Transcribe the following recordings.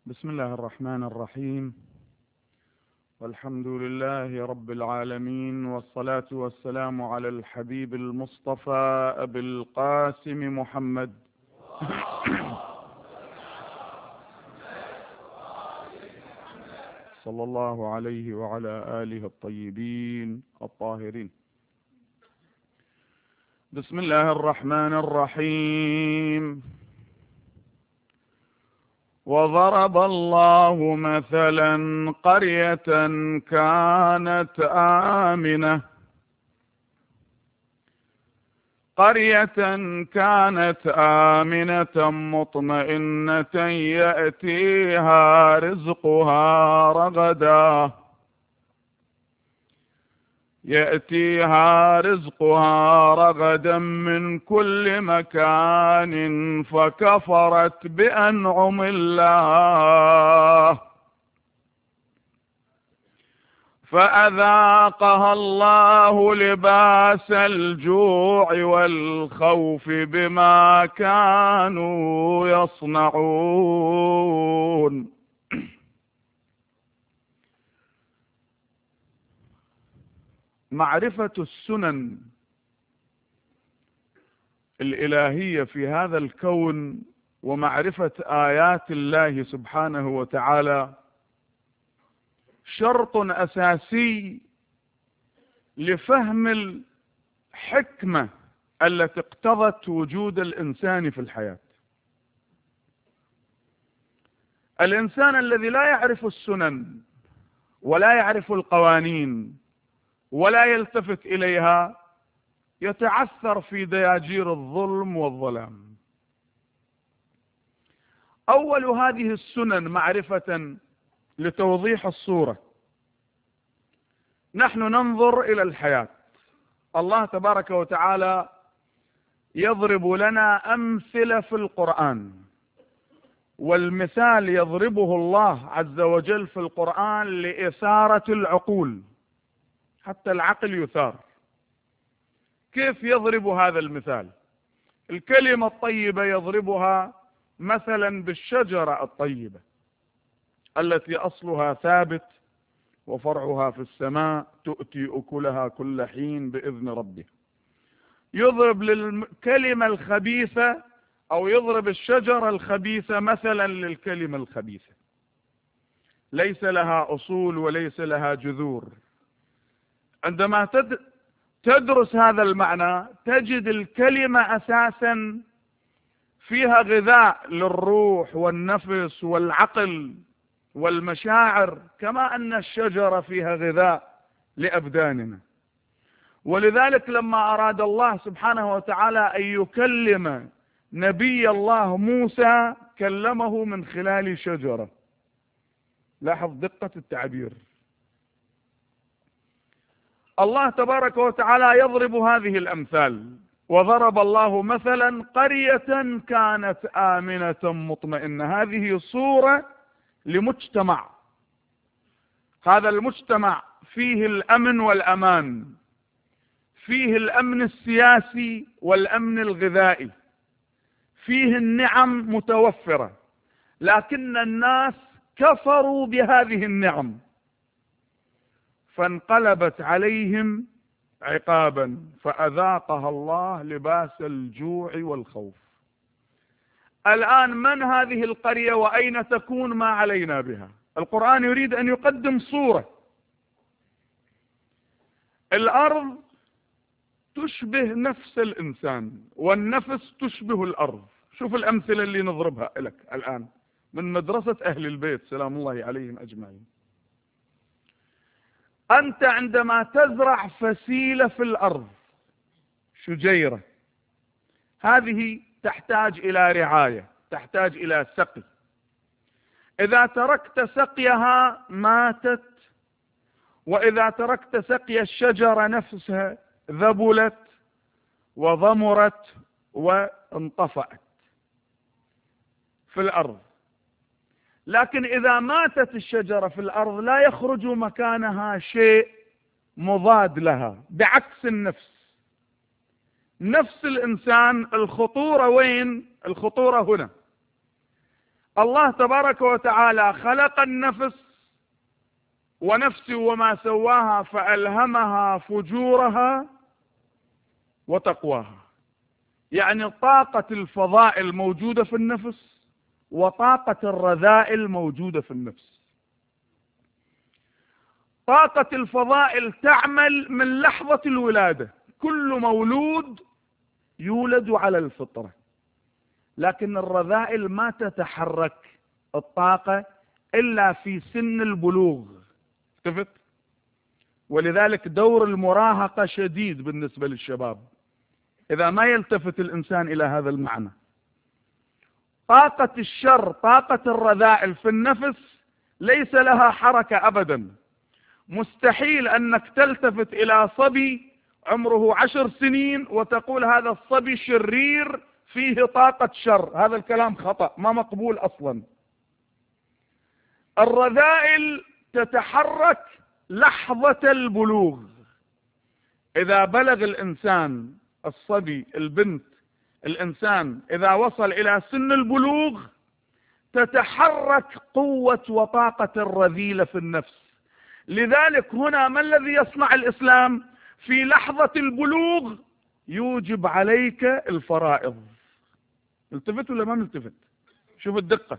بسم الله الرحمن الرحيم، والحمد لله رب العالمين، والصلاة والسلام على الحبيب المصطفى أبي القاسم محمد صلى الله عليه وعلى آله الطيبين الطاهرين. بسم الله الرحمن الرحيم. وضرب الله مثلا قرية كانت آمنة مطمئنة يأتيها رزقها رغدا من كل مكان، فكفرت بأنعم الله فأذاقها الله لباس الجوع والخوف بما كانوا يصنعون. معرفة السنن الإلهية في هذا الكون ومعرفة آيات الله سبحانه وتعالى شرط أساسي لفهم الحكمة التي اقتضت وجود الإنسان في الحياة. الإنسان الذي لا يعرف السنن ولا يعرف القوانين ولا يلتفت إليها يتعثر في دياجير الظلم والظلام. أول هذه السنن معرفة لتوضيح الصورة، نحن ننظر إلى الحياة. الله تبارك وتعالى يضرب لنا أمثلة في القرآن، والمثال يضربه الله عز وجل في القرآن لإثارة العقول، حتى العقل يثار. كيف يضرب هذا المثال؟ الكلمة الطيبة يضربها مثلا بالشجرة الطيبة التي أصلها ثابت وفرعها في السماء، تؤتي أكلها كل حين بإذن ربها. يضرب للكلمة الخبيثة أو يضرب الشجرة الخبيثة مثلا للكلمة الخبيثة، ليس لها أصول وليس لها جذور. عندما تدرس هذا المعنى تجد الكلمة أساسا فيها غذاء للروح والنفس والعقل والمشاعر، كما أن الشجرة فيها غذاء لأبداننا. ولذلك لما أراد الله سبحانه وتعالى أن يكلم نبي الله موسى كلمه من خلال شجرة. لاحظ دقة التعبير. الله تبارك وتعالى يضرب هذه الأمثال. وضرب الله مثلا قرية كانت آمنة مطمئنة. هذه صورة لمجتمع، هذا المجتمع فيه الأمن والأمان، فيه الأمن السياسي والأمن الغذائي، فيه النعم متوفرة، لكن الناس كفروا بهذه النعم فانقلبت عليهم عقابا فأذاقها الله لباس الجوع والخوف. الآن من هذه القرية وأين تكون؟ ما علينا بها. القرآن يريد أن يقدم صورة. الأرض تشبه نفس الإنسان والنفس تشبه الأرض. شوف الأمثلة اللي نضربها لك الآن من مدرسة أهل البيت سلام الله عليهم أجمعين. أنت عندما تزرع فسيلة في الأرض، شجيرة، هذه تحتاج إلى رعاية، تحتاج إلى سقي. إذا تركت سقيها ماتت، وإذا تركت سقي الشجرة نفسها ذبلت وضمرت وانطفأت في الأرض. لكن إذا ماتت الشجرة في الأرض لا يخرج مكانها شيء مضاد لها، بعكس النفس. نفس الإنسان الخطورة وين؟ الخطورة هنا. الله تبارك وتعالى خلق النفس ونفس وما سواها فألهمها فجورها وتقواها. يعني طاقة الفضائل موجودة في النفس وطاقة الرذائل موجودة في النفس. طاقة الفضائل تعمل من لحظة الولادة، كل مولود يولد على الفطرة، لكن الرذائل ما تتحرك الطاقة إلا في سن البلوغ. شفت؟ ولذلك دور المراهقة شديد بالنسبة للشباب إذا ما يلتفت الإنسان إلى هذا المعنى. طاقة الشر، طاقة الرذائل في النفس ليس لها حركة أبدا. مستحيل أنك تلتفت إلى صبي عمره 10 سنين وتقول هذا الصبي شرير فيه طاقة شر، هذا الكلام خطأ، ما مقبول أصلا. الرذائل تتحرك لحظة البلوغ. إذا بلغ الإنسان، الصبي، البنت، الإنسان إذا وصل إلى سن البلوغ تتحرك قوة وطاقة الرذيلة في النفس. لذلك هنا ما الذي يصنع الإسلام؟ في لحظة البلوغ يوجب عليك الفرائض. التفت ولا ما ملتفت؟ شوف الدقة.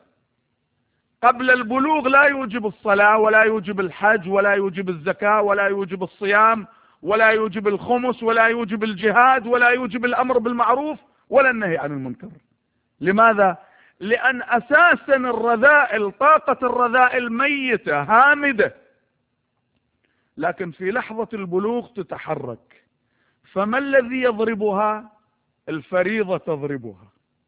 قبل البلوغ لا يوجب الصلاة ولا يوجب الحج ولا يوجب الزكاة ولا يوجب الصيام ولا يوجب الخمس ولا يوجب الجهاد ولا يوجب الأمر بالمعروف ولا النهي عن المنكر. لماذا؟ لأن أساسا الرذائل، طاقة الرذائل ميتة هامدة، لكن في لحظة البلوغ تتحرك. فما الذي يضربها؟ الفريضة تضربها.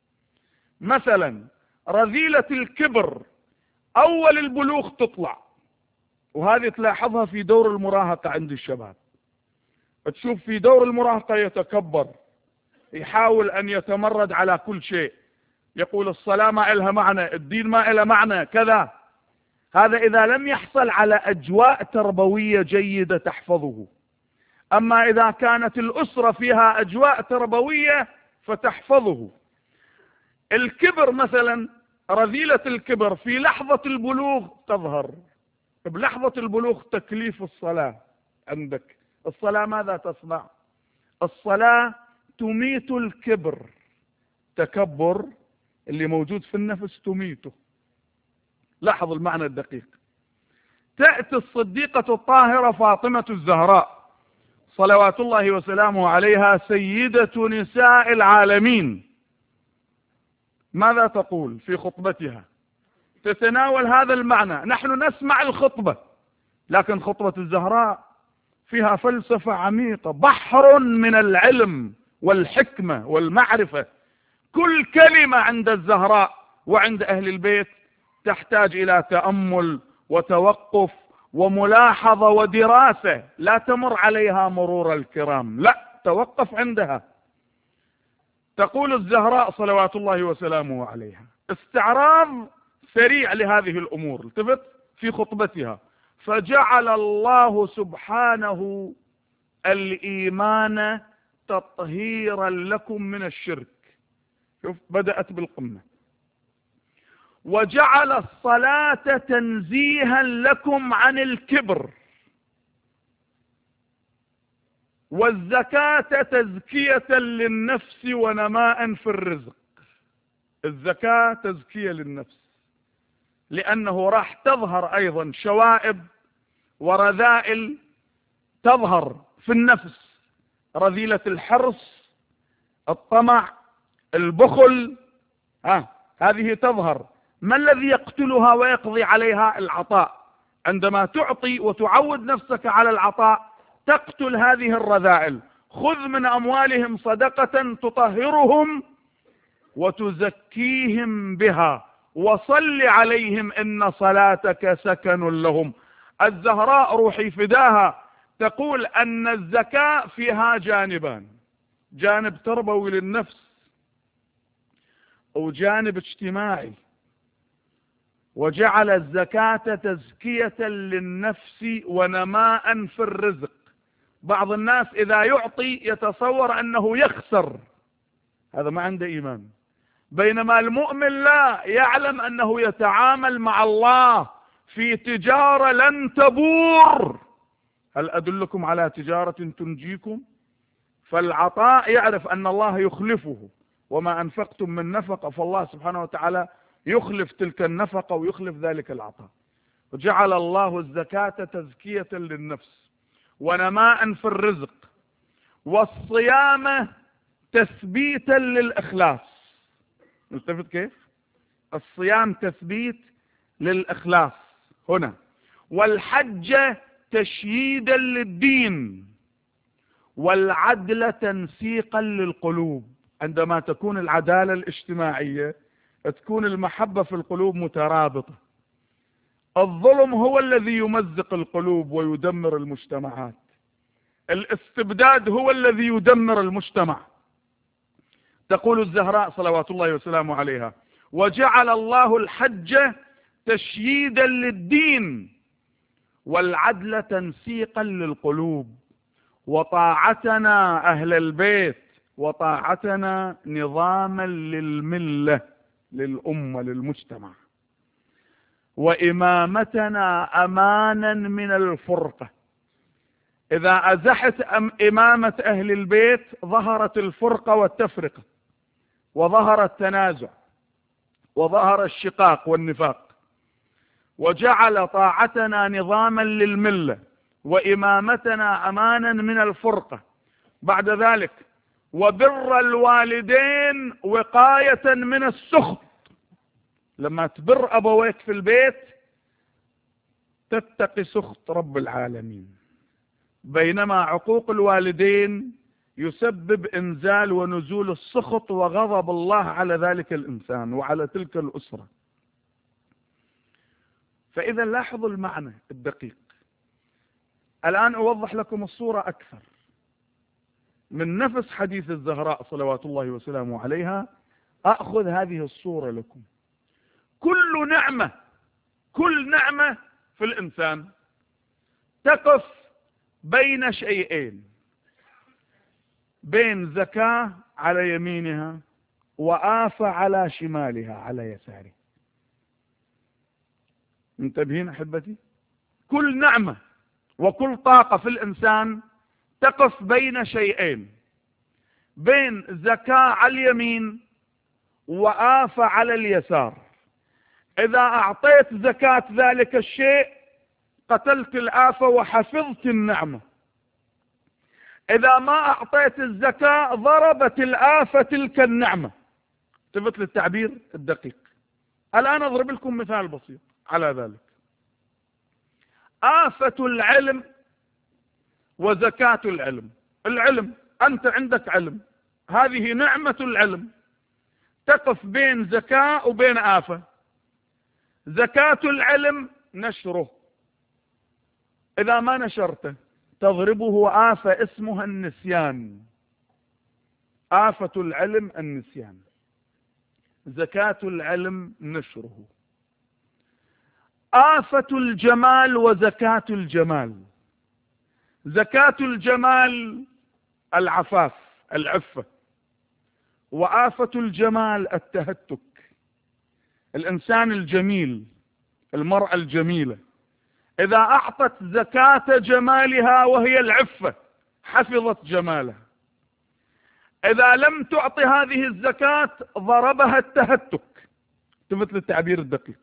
مثلا رذيلة الكبر أول البلوغ تطلع، وهذه تلاحظها في دور المراهقة عند الشباب. تشوف في دور المراهقة يتكبر، يحاول أن يتمرد على كل شيء، يقول الصلاة ما إلها معنى، الدين ما إلها معنى، كذا. هذا إذا لم يحصل على أجواء تربوية جيدة تحفظه. أما إذا كانت الأسرة فيها أجواء تربوية فتحفظه. الكبر مثلا، رذيلة الكبر في لحظة البلوغ تظهر. بلحظة البلوغ تكليف الصلاة عندك، الصلاة ماذا تصنع؟ الصلاة تميت الكبر، تكبر اللي موجود في النفس تميته. لاحظ المعنى الدقيق. تأتي الصديقة الطاهرة فاطمة الزهراء صلوات الله وسلامه عليها سيدة نساء العالمين، ماذا تقول في خطبتها؟ تتناول هذا المعنى. نحن نسمع الخطبة، لكن خطبة الزهراء فيها فلسفة عميقة، بحر من العلم والحكمة والمعرفة. كل كلمة عند الزهراء وعند أهل البيت تحتاج إلى تأمل وتوقف وملاحظة ودراسة، لا تمر عليها مرور الكرام، لا، توقف عندها. تقول الزهراء صلوات الله وسلامه عليها استعراض سريع لهذه الأمور، التفت في خطبتها: فجعل الله سبحانه الإيمان تطهيرا لكم من الشرك. شوف، بدأت بالقمة. وجعل الصلاة تنزيها لكم عن الكبر، والزكاة تزكية للنفس ونماء في الرزق. الزكاة تزكية للنفس، لأنه راح تظهر أيضا شوائب ورذائل تظهر في النفس، رذيلة الحرص، الطمع، البخل، هذه تظهر. ما الذي يقتلها ويقضي عليها؟ العطاء. عندما تعطي وتعود نفسك على العطاء تقتل هذه الرذائل. خذ من أموالهم صدقة تطهرهم وتزكيهم بها وصل عليهم إن صلاتك سكن لهم. الزهراء روحي فداها تقول أن الزكاة فيها جانبان: جانب تربوي للنفس وجانب اجتماعي. وجعل الزكاة تزكية للنفس ونماء في الرزق. بعض الناس إذا يعطي يتصور أنه يخسر، هذا ما عنده إيمان. بينما المؤمن لا، يعلم أنه يتعامل مع الله في تجارة لن تبور. هل أدلكم على تجارة تنجيكم؟ فالعطاء يعرف أن الله يخلفه، وما أنفقتم من نفقة فالله سبحانه وتعالى يخلف تلك النفقة ويخلف ذلك العطاء. وجعل الله الزكاة تزكية للنفس ونماء في الرزق، والصيام تثبيتا للإخلاص. ملتفت كيف؟ الصيام تثبيت للإخلاص هنا، والحج تشييدا للدين، والعدل تنسيقا للقلوب. عندما تكون العدالة الاجتماعية تكون المحبة في القلوب مترابطة. الظلم هو الذي يمزق القلوب ويدمر المجتمعات، الاستبداد هو الذي يدمر المجتمع. تقول الزهراء صلوات الله وسلامه عليها: وجعل الله الحج تشييدا للدين والعدل تنسيقا للقلوب، وطاعتنا أهل البيت وطاعتنا نظاما للملة، للأمة، للمجتمع، وإمامتنا أمانا من الفرقة. إذا أزحت إمامة أهل البيت ظهرت الفرقة والتفرقة، وظهر التنازع، وظهر الشقاق والنفاق. وجعل طاعتنا نظاما للملة وإمامتنا أمانا من الفرقة. بعد ذلك: وبر الوالدين وقاية من السخط. لما تبر أبويك في البيت تتقي سخط رب العالمين، بينما عقوق الوالدين يسبب إنزال ونزول السخط وغضب الله على ذلك الإنسان وعلى تلك الأسرة. فإذا لاحظوا المعنى الدقيق. الآن أوضح لكم الصورة أكثر من نفس حديث الزهراء صلوات الله وسلامه عليها. أخذ هذه الصورة لكم. كل نعمة في الإنسان تقف بين شيئين: بين زكاة على يمينها وآفة على شمالها على يساره. منتبهين أحبتي؟ كل نعمة وكل طاقة في الإنسان تقف بين شيئين: بين زكاة على اليمين وآفة على اليسار. إذا أعطيت زكاة ذلك الشيء قتلت الآفة وحفظت النعمة. إذا ما أعطيت الزكاة ضربت الآفة تلك النعمة. التفت للتعبير الدقيق. الآن أضرب لكم مثال بسيط على ذلك. آفة العلم وزكاة العلم. العلم، أنت عندك علم، هذه نعمة العلم، تقف بين زكاة وبين آفة. زكاة العلم نشره، إذا ما نشرته تضربه آفة اسمها النسيان. آفة العلم النسيان، زكاة العلم نشره. آفة الجمال وزكاة الجمال. زكاة الجمال العفاف، العفة، وآفة الجمال التهتك. الإنسان الجميل، المرأة الجميلة، إذا أعطت زكاة جمالها وهي العفة حفظت جمالها. إذا لم تعطي هذه الزكاة ضربها التهتك. تفت للتعبير الدقيق.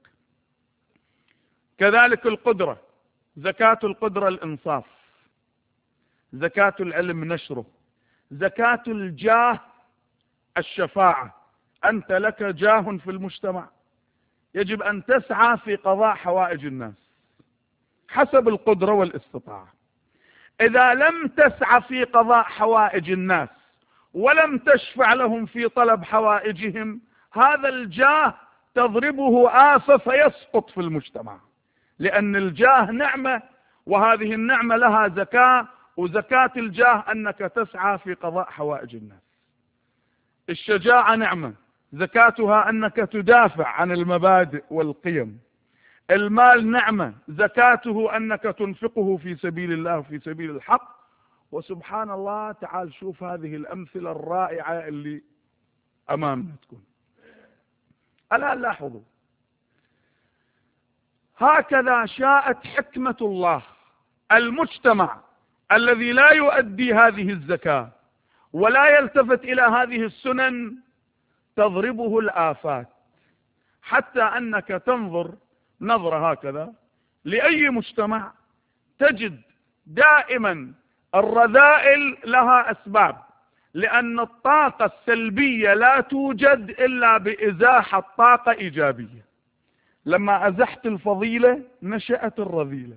كذلك القدرة، زكاة القدرة الإنصاف، زكاة العلم نشره. زكاة الجاه الشفاعة. أنت لك جاه في المجتمع، يجب أن تسعى في قضاء حوائج الناس حسب القدرة والاستطاعة. إذا لم تسعى في قضاء حوائج الناس ولم تشفع لهم في طلب حوائجهم، هذا الجاه تضربه آفة فيسقط في المجتمع، لأن الجاه نعمة، وهذه النعمة لها زكاة، وزكاة الجاه أنك تسعى في قضاء حوائج الناس. الشجاعة نعمة، زكاتها أنك تدافع عن المبادئ والقيم. المال نعمة، زكاته أنك تنفقه في سبيل الله وفي سبيل الحق. وسبحان الله، تعال شوف هذه الأمثلة الرائعة اللي أمامنا تكون. ألا لاحظوا، هكذا شاءت حكمة الله. المجتمع الذي لا يؤدي هذه الزكاة ولا يلتفت إلى هذه السنن تضربه الآفات، حتى أنك تنظر نظرة هكذا لأي مجتمع تجد دائما الرذائل لها أسباب، لأن الطاقة السلبية لا توجد إلا بإزاحة طاقة إيجابية. لما أزحت الفضيلة نشأت الرذيلة.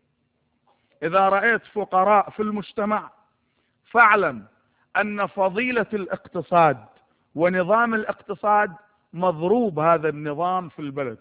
إذا رأيت فقراء في المجتمع فاعلم أن فضيلة الاقتصاد ونظام الاقتصاد مضروب هذا النظام في البلد.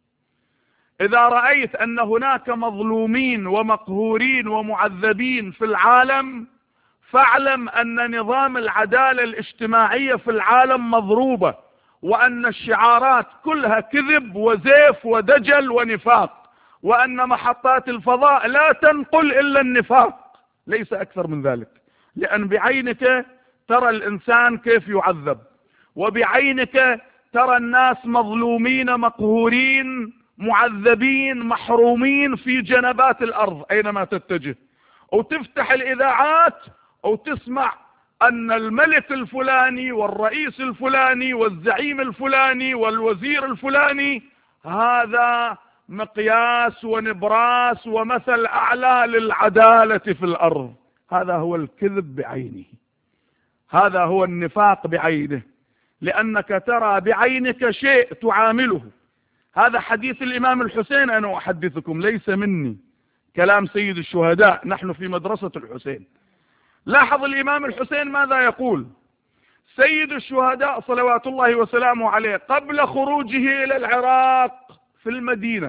إذا رأيت أن هناك مظلومين ومقهورين ومعذبين في العالم فاعلم أن نظام العدالة الاجتماعية في العالم مضروبة، وأن الشعارات كلها كذب وزيف ودجل ونفاق، وأن محطات الفضاء لا تنقل إلا النفاق، ليس أكثر من ذلك. لأن بعينك ترى الإنسان كيف يعذب، وبعينك ترى الناس مظلومين مقهورين معذبين محرومين في جنبات الأرض أينما تتجه، وتفتح الإذاعات وتسمع أن الملك الفلاني والرئيس الفلاني والزعيم الفلاني والوزير الفلاني هذا مقياس ونبراس ومثل أعلى للعدالة في الأرض. هذا هو الكذب بعينه، هذا هو النفاق بعينه، لأنك ترى بعينك شيء تعامله. هذا حديث الإمام الحسين أنا أحدثكم، ليس مني، كلام سيد الشهداء، نحن في مدرسة الحسين. لاحظ الإمام الحسين ماذا يقول. سيد الشهداء صلوات الله وسلامه عليه قبل خروجه إلى العراق في المدينة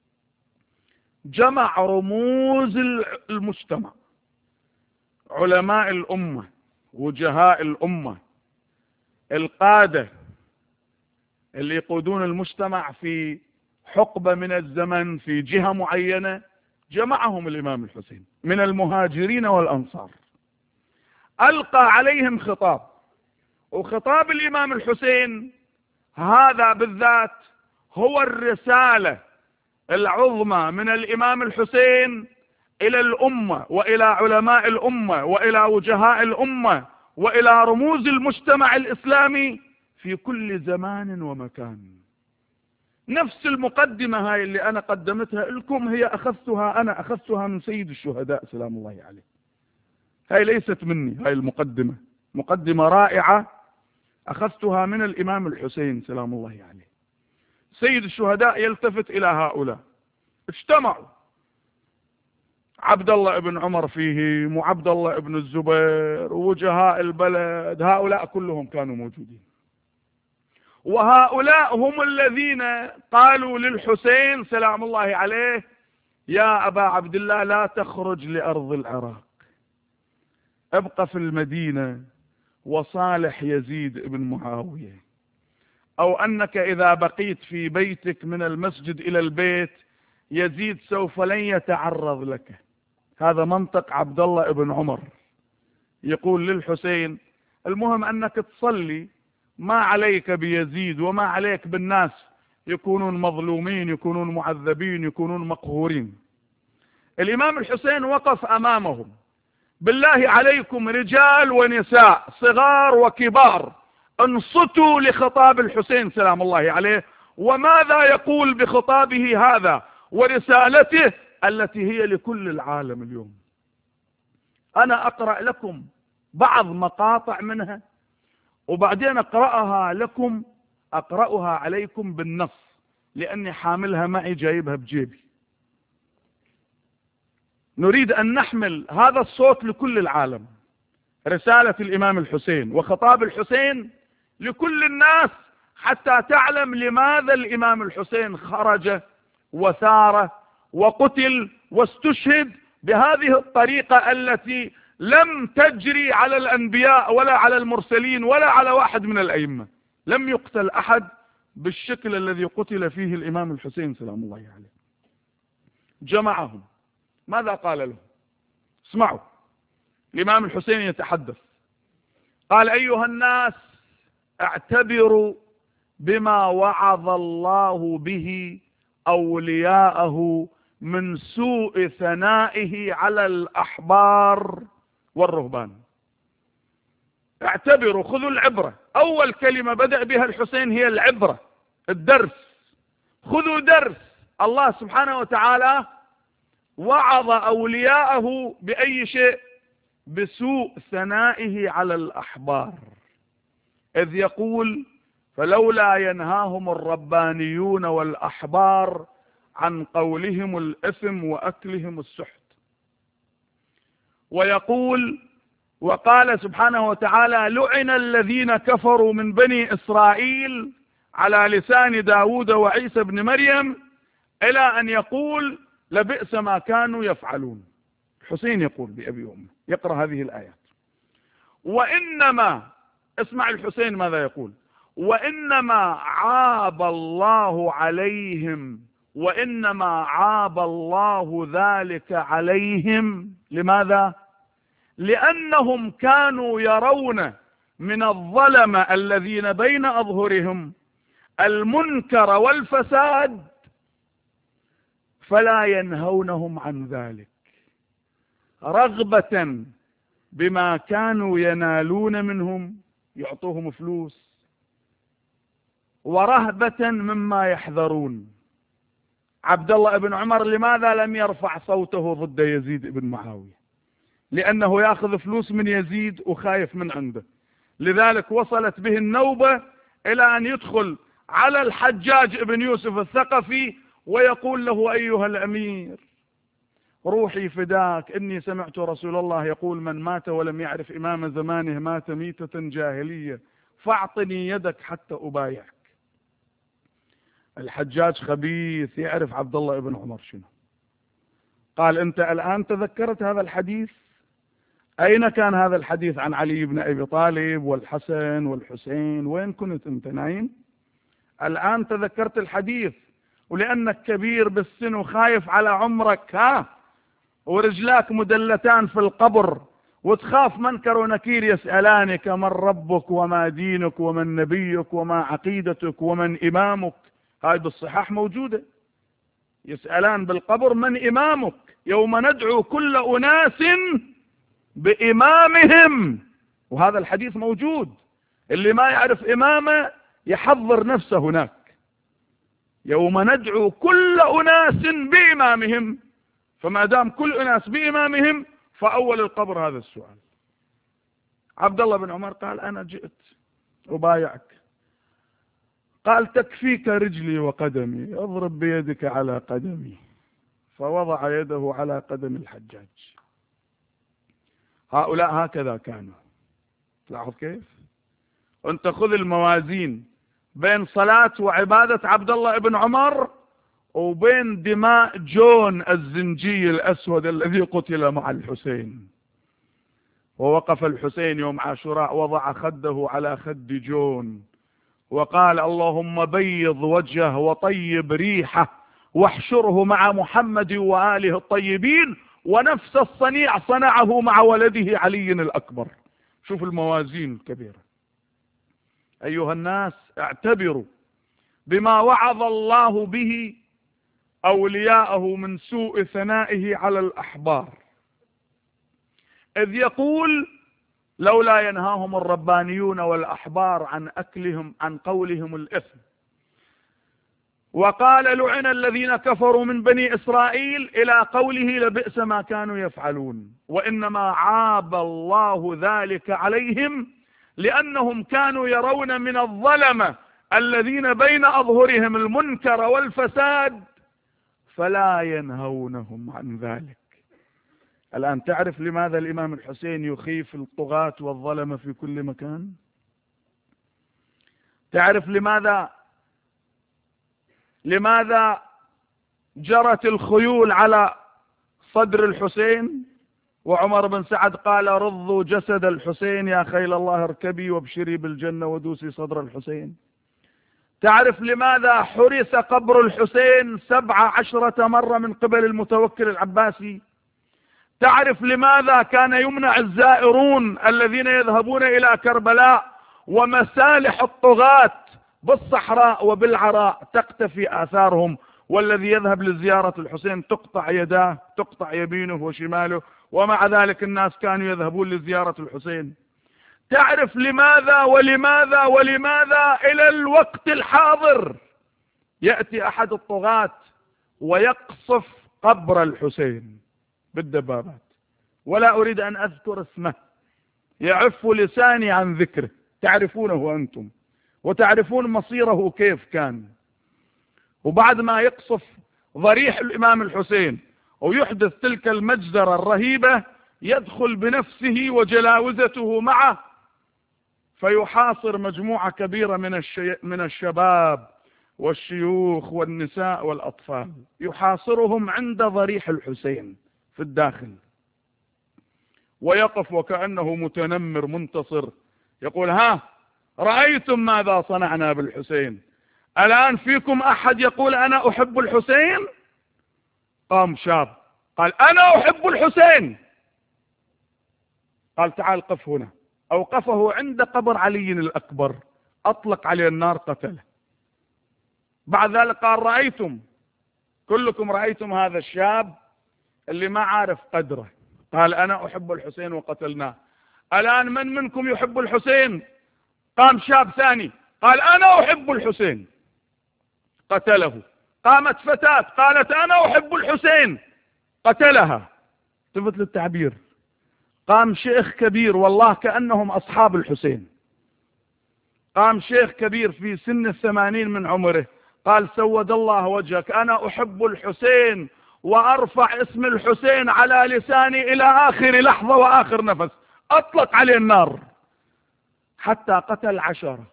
جمع رموز المجتمع، علماء الأمة، وجهاء الأمة، القادة اللي يقودون المجتمع في حقبة من الزمن في جهة معينة، جمعهم الإمام الحسين من المهاجرين والأنصار، ألقى عليهم خطاب. وخطاب الإمام الحسين هذا بالذات هو الرسالة العظمى من الإمام الحسين إلى الأمة وإلى علماء الأمة وإلى وجهاء الأمة وإلى رموز المجتمع الإسلامي في كل زمان ومكان. نفس المقدمة هاي اللي أنا قدمتها لكم هي أنا أخذتها من سيد الشهداء سلام الله عليه. هاي ليست مني، هاي المقدمة مقدمة رائعة أخذتها من الإمام الحسين سلام الله عليه. سيد الشهداء يلتفت إلى هؤلاء، اجتمعوا عبد الله ابن عمر فيهم وعبد الله ابن الزبير ووجهاء البلد، هؤلاء كلهم كانوا موجودين. وهؤلاء هم الذين قالوا للحسين سلام الله عليه: يا أبا عبد الله لا تخرج لأرض العراق، ابقى في المدينة وصالح يزيد ابن معاوية، أو أنك إذا بقيت في بيتك من المسجد إلى البيت يزيد سوف لن يتعرض لك. هذا منطق عبد الله ابن عمر يقول للحسين: المهم أنك تصلي، ما عليك بيزيد وما عليك بالناس يكونون مظلومين، يكونون معذبين، يكونون مقهورين. الإمام الحسين وقف أمامهم: بالله عليكم رجال ونساء صغار وكبار، انصتوا لخطاب الحسين سلام الله عليه، وماذا يقول بخطابه هذا ورسالته التي هي لكل العالم اليوم. أنا أقرأ لكم بعض مقاطع منها وبعدين أقرأها لكم، أقرأها عليكم بالنص لأني حاملها معي جايبها بجيبي. نريد أن نحمل هذا الصوت لكل العالم، رسالة الإمام الحسين وخطاب الحسين لكل الناس، حتى تعلم لماذا الإمام الحسين خرج وثار وقتل واستشهد بهذه الطريقة التي لم تجري على الأنبياء ولا على المرسلين ولا على واحد من الأئمة. لم يقتل أحد بالشكل الذي قتل فيه الإمام الحسين سلام الله عليه. جمعهم، ماذا قال لهم؟ اسمعوا، الإمام الحسين يتحدث، قال: أيها الناس، اعتبروا بما وعظ الله به أولياءه من سوء ثنائه على الأحبار والرهبان. اعتبروا، خذوا العبرة. أول كلمة بدأ بها الحسين هي العبرة، الدرس. خذوا درس. الله سبحانه وتعالى وعظ أولياءه بأي شيء؟ بسوء ثنائه على الأحبار، إذ يقول: فلولا ينهاهم الربانيون والأحبار عن قولهم الإثم وأكلهم السحت. ويقول: وقال سبحانه وتعالى: لعن الذين كفروا من بني إسرائيل على لسان داود وعيسى بن مريم، إلى أن يقول: لبئس ما كانوا يفعلون. الحسين يقول بأبي وأمه، يقرأ هذه الآيات. وإنما، اسمع الحسين ماذا يقول: وإنما عاب الله عليهم، وإنما عاب الله ذلك عليهم. لماذا؟ لأنهم كانوا يرون من الظلم الذين بين أظهرهم المنكر والفساد، فلا ينهونهم عن ذلك، رغبة بما كانوا ينالون منهم، يعطوهم فلوس، ورهبة مما يحذرون. عبد الله بن عمر لماذا لم يرفع صوته ضد يزيد بن معاوية؟ لأنه يأخذ فلوس من يزيد وخايف من عنده. لذلك وصلت به النوبة إلى أن يدخل على الحجاج بن يوسف الثقفي ويقول له: أيها الأمير، روحي فداك، إني سمعت رسول الله يقول: من مات ولم يعرف إمام زمانه مات ميتة جاهلية، فاعطني يدك حتى أبايعك. الحجاج خبيث، يعرف عبد الله بن عمر شنو. قال: أنت الآن تذكرت هذا الحديث؟ أين كان هذا الحديث عن علي بن أبي طالب والحسن والحسين؟ وين كنت أنت نايم؟ الآن تذكرت الحديث، ولأنك كبير بالسن وخايف على عمرك، ورجلاك مدلتان في القبر، وتخاف منكر ونكير يسألانك: من ربك وما دينك ومن نبيك وما عقيدتك ومن إمامك؟ هاي بالصحاح موجودة. يسألان بالقبر: من إمامك؟ يوم ندعو كل أناس بإمامهم. وهذا الحديث موجود. اللي ما يعرف إمامه يحضر نفسه هناك. يوم ندعو كل أناس بإمامهم، فما دام كل أناس بإمامهم فأول القبر هذا السؤال. عبد الله بن عمر قال: أنا جئت أبايعك. قال: تكفيك رجلي وقدمي، اضرب بيدك على قدمي. فوضع يده على قدم الحجاج. هؤلاء هكذا كانوا. تلاحظ كيف؟ أنت خذ الموازين بين صلاة وعبادة عبد الله بن عمر وبين دماء جون الزنجي الأسود الذي قتل مع الحسين. ووقف الحسين يوم عاشوراء وضع خده على خد جون وقال: اللهم بيض وجهه وطيب ريحه واحشره مع محمد وآله الطيبين. ونفس الصنيع صنعه مع ولده علي الأكبر. شوف الموازين الكبيرة. أيها الناس، اعتبروا بما وعظ الله به أولياءه من سوء ثنائه على الأحبار، إذ يقول: لولا ينهاهم الربانيون والأحبار عن قولهم الإثم. وقال: لعن الذين كفروا من بني إسرائيل، إلى قوله: لبئس ما كانوا يفعلون. وإنما عاب الله ذلك عليهم لأنهم كانوا يرون من الظلمة الذين بين أظهرهم المنكر والفساد، فلا ينهونهم عن ذلك. الآن تعرف لماذا الإمام الحسين يخيف الطغاة والظلمة في كل مكان؟ تعرف لماذا جرت الخيول على صدر الحسين؟ وعمر بن سعد قال: رضوا جسد الحسين يا خيل الله اركبي وابشري بالجنة ودوسي صدر الحسين. تعرف لماذا حرس قبر الحسين 17 مرة من قبل المتوكل العباسي؟ تعرف لماذا كان يمنع الزائرون الذين يذهبون إلى كربلاء ومسالح الطغاة بالصحراء وبالعراء تقتفي آثارهم، والذي يذهب لزيارة الحسين تقطع يداه، تقطع يمينه وشماله، ومع ذلك الناس كانوا يذهبون لزيارة الحسين. تعرف لماذا ولماذا ولماذا إلى الوقت الحاضر يأتي أحد الطغاة ويقصف قبر الحسين بالدبابات، ولا أريد أن أذكر اسمه، يعف لساني عن ذكره، تعرفونه أنتم وتعرفون مصيره كيف كان. وبعد ما يقصف ضريح الإمام الحسين ويحدث تلك المجزرة الرهيبة، يدخل بنفسه وجلاوزته معه فيحاصر مجموعة كبيرة من الشباب والشيوخ والنساء والأطفال، يحاصرهم عند ضريح الحسين في الداخل، ويقف وكأنه متنمر منتصر يقول: ها رأيتم ماذا صنعنا بالحسين؟ الآن فيكم أحد يقول أنا أحب الحسين؟ قام شاب قال: أنا أحب الحسين. قال: تعال قف هنا. أوقفه عند قبر علي الأكبر، أطلق عليه النار، قتله. بعد ذلك قال: رأيتم، كلكم رأيتم هذا الشاب اللي ما عارف قدره، قال: أنا أحب الحسين وقتلناه. الآن من منكم يحب الحسين؟ قام شاب ثاني قال: أنا أحب الحسين، قتله. قامت فتاة قالت: أنا أحب الحسين، قتلها. التفت للتعبير. قام شيخ كبير، والله كأنهم أصحاب الحسين، قام شيخ كبير في سن 80 من عمره، قال: سود الله وجهك، أنا أحب الحسين وأرفع اسم الحسين على لساني إلى آخر لحظة وآخر نفس. أطلق عليه النار حتى قتل 10.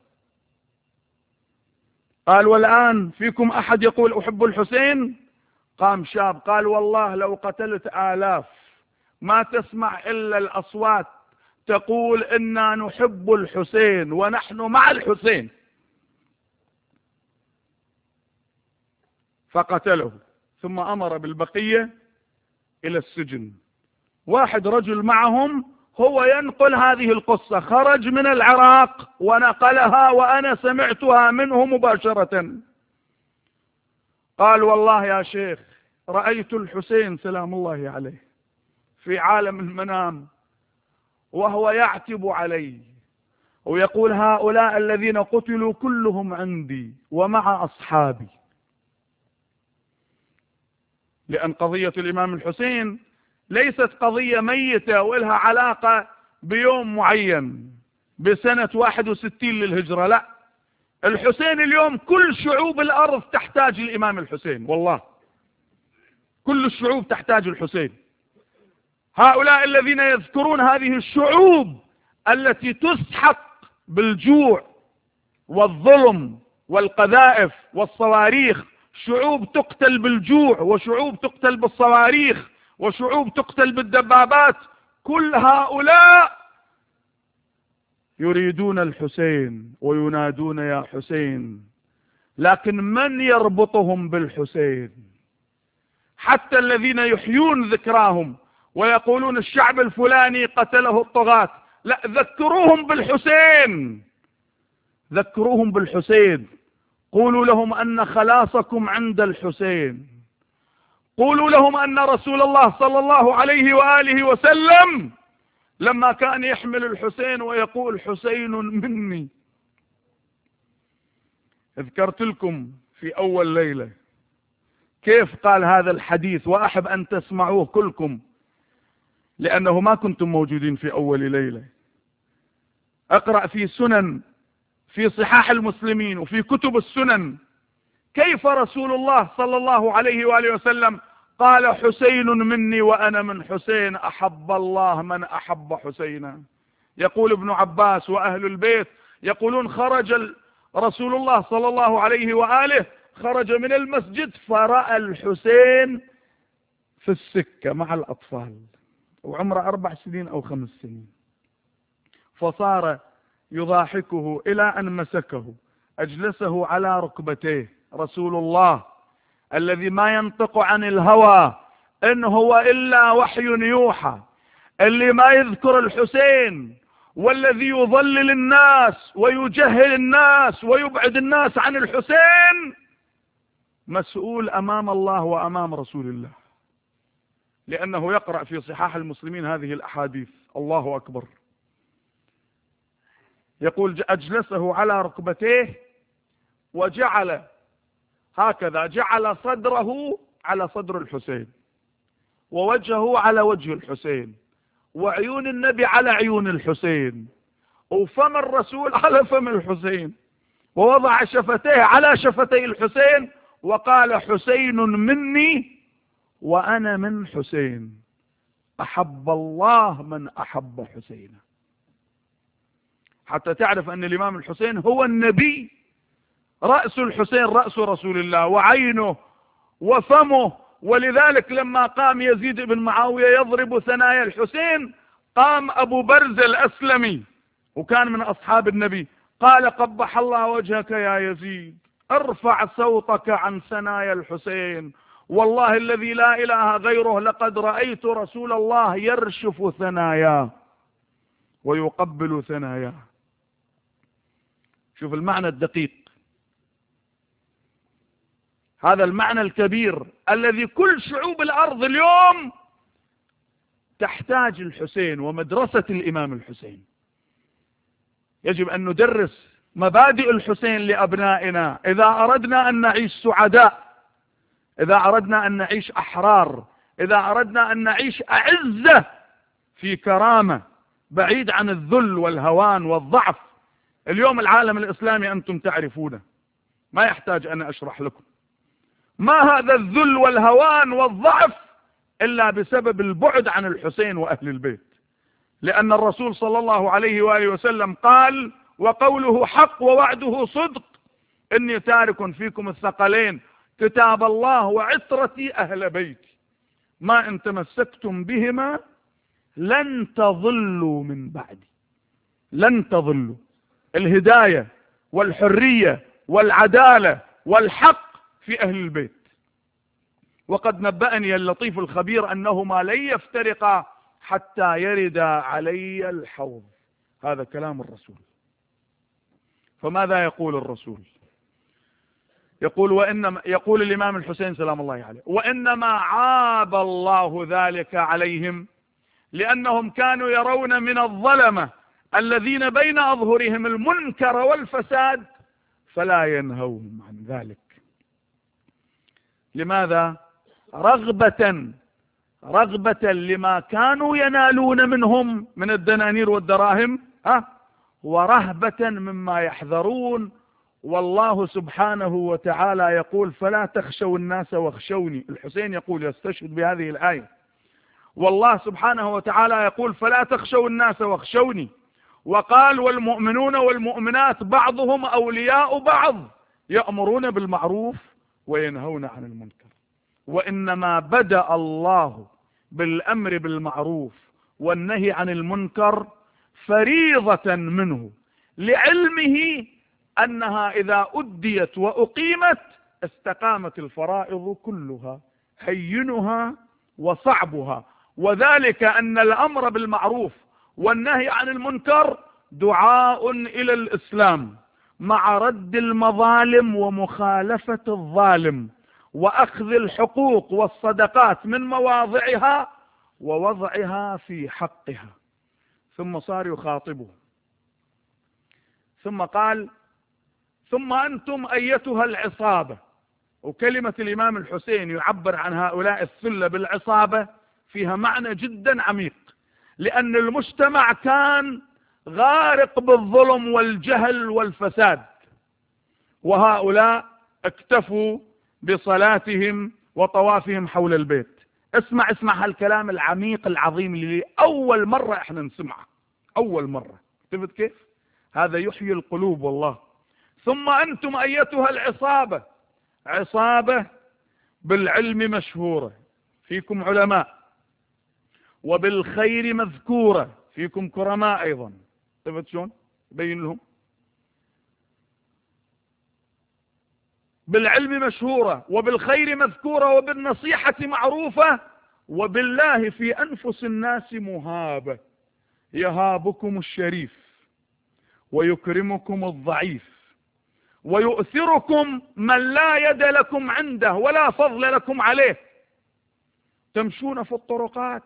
قال: والآن فيكم أحد يقول أحب الحسين؟ قام شاب قال: والله لو قتلت آلاف ما تسمع إلا الأصوات تقول إنا نحب الحسين ونحن مع الحسين. فقتله، ثم أمر بالبقية إلى السجن. واحد رجل معهم هو ينقل هذه القصة، خرج من العراق ونقلها وأنا سمعتها منه مباشرة. قال: والله يا شيخ رأيت الحسين سلام الله عليه في عالم المنام وهو يعتب علي ويقول: هؤلاء الذين قتلوا كلهم عندي ومع أصحابي. لأن قضية الإمام الحسين ليست قضية ميتة ولها علاقة بيوم معين بسنة 61 للهجرة، لا، الحسين اليوم كل شعوب الأرض تحتاج الإمام الحسين، والله كل الشعوب تحتاج الحسين. هؤلاء الذين يذكرون هذه الشعوب التي تسحق بالجوع والظلم والقذائف والصواريخ، شعوب تقتل بالجوع وشعوب تقتل بالصواريخ وشعوب تقتل بالدبابات، كل هؤلاء يريدون الحسين وينادون يا حسين، لكن من يربطهم بالحسين؟ حتى الذين يحيون ذكراهم ويقولون الشعب الفلاني قتله الطغاة، لا، ذكروهم بالحسين، ذكروهم بالحسين. قولوا لهم أن خلاصكم عند الحسين، قولوا لهم أن رسول الله صلى الله عليه وآله وسلم لما كان يحمل الحسين ويقول: حسين مني. ذكرت لكم في أول ليلة كيف قال هذا الحديث، وأحب أن تسمعوه كلكم لأنه ما كنتم موجودين في أول ليلة. أقرأ في سنن، في صحاح المسلمين وفي كتب السنن، كيف رسول الله صلى الله عليه وآله وسلم قال: حسين مني وأنا من حسين، أحب الله من أحب حسينا. يقول ابن عباس وأهل البيت يقولون: خرج رسول الله صلى الله عليه وآله، خرج من المسجد فرأى الحسين في السكة مع الأطفال، وعمره 4 سنين أو 5 سنين، فصار يضاحكه إلى أن مسكه أجلسه على ركبتيه. رسول الله الذي ما ينطق عن الهوى إن هو إلا وحي يوحى، اللي ما يذكر الحسين والذي يضلل الناس ويجهل الناس ويبعد الناس عن الحسين مسؤول أمام الله وأمام رسول الله، لأنه يقرأ في صحاح المسلمين هذه الأحاديث. الله أكبر. يقول أجلسه على ركبتيه وجعل هكذا، جعل صدره على صدر الحسين ووجهه على وجه الحسين وعيون النبي على عيون الحسين وفم الرسول على فم الحسين، ووضع شفتيه على شفتي الحسين وقال حسين مني وأنا من حسين، أحب الله من أحب حسين. حتى تعرف أن الإمام الحسين هو النبي، رأس الحسين رأس رسول الله وعينه وفمه. ولذلك لما قام يزيد بن معاوية يضرب ثنايا الحسين، قام أبو برز الأسلمي وكان من أصحاب النبي قال قبح الله وجهك يا يزيد، ارفع صوتك عن ثنايا الحسين، والله الذي لا إله غيره لقد رأيت رسول الله يرشف ثناياه ويقبل ثناياه. شوف المعنى الدقيق، هذا المعنى الكبير الذي كل شعوب الأرض اليوم تحتاج الحسين ومدرسة الإمام الحسين. يجب أن ندرس مبادئ الحسين لأبنائنا إذا أردنا أن نعيش سعداء، إذا أردنا أن نعيش أحرار، إذا أردنا أن نعيش أعزة في كرامة بعيد عن الذل والهوان والضعف. اليوم العالم الإسلامي أنتم تعرفونه، ما يحتاج أن أشرح لكم ما هذا الذل والهوان والضعف إلا بسبب البعد عن الحسين وأهل البيت. لأن الرسول صلى الله عليه وآله وسلم قال وقوله حق ووعده صدق، إني تارك فيكم الثقلين كتاب الله وعترتي أهل بيتي، ما إن تمسكتم بهما لن تضلوا من بعدي. لن تضلوا، الهداية والحرية والعدالة والحق في أهل البيت. وقد نبأني اللطيف الخبير أنهما لن يفترقا حتى يرد علي الحوض. هذا كلام الرسول. فماذا يقول الرسول؟ يقول الإمام الحسين سلام الله عليه وإنما عاب الله ذلك عليهم لأنهم كانوا يرون من الظلمة الذين بين أظهرهم المنكر والفساد فلا ينهوهم عن ذلك. لماذا؟ رغبة لما كانوا ينالون منهم من الدنانير والدراهم، ورهبة مما يحذرون. والله سبحانه وتعالى يقول فلا تخشوا الناس واخشوني. الحسين يقول يستشهد بهذه الآية، والله سبحانه وتعالى يقول فلا تخشوا الناس واخشوني، وقال والمؤمنون والمؤمنات بعضهم أولياء بعض يأمرون بالمعروف وينهون عن المنكر. وإنما بدأ الله بالأمر بالمعروف والنهي عن المنكر فريضة منه، لعلمه أنها إذا أديت وأقيمت استقامت الفرائض كلها، هينها وصعبها. وذلك أن الأمر بالمعروف والنهي عن المنكر دعاء إلى الإسلام مع رد المظالم ومخالفة الظالم وأخذ الحقوق والصدقات من مواضعها ووضعها في حقها. ثم صار يخاطبه ثم قال ثم أنتم أيتها العصابة. وكلمة الإمام الحسين يعبر عن هؤلاء الثلة بالعصابة فيها معنى جدا عميق، لأن المجتمع كان غارق بالظلم والجهل والفساد، وهؤلاء اكتفوا بصلاتهم وطوافهم حول البيت. اسمع هالكلام العميق العظيم اللي أول مرة احنا نسمعه، أول مرة. شفت كيف؟ هذا يحيي القلوب والله. ثم أنتم أيتها العصابة، عصابة بالعلم مشهورة، فيكم علماء، وبالخير مذكورة، فيكم كرماء أيضا. شفت شلون؟ بين لهم بالعلم مشهورة وبالخير مذكورة وبالنصيحة معروفة وبالله في أنفس الناس مهابة. يهابكم الشريف ويكرمكم الضعيف ويؤثركم من لا يد لكم عنده ولا فضل لكم عليه. تمشون في الطرقات،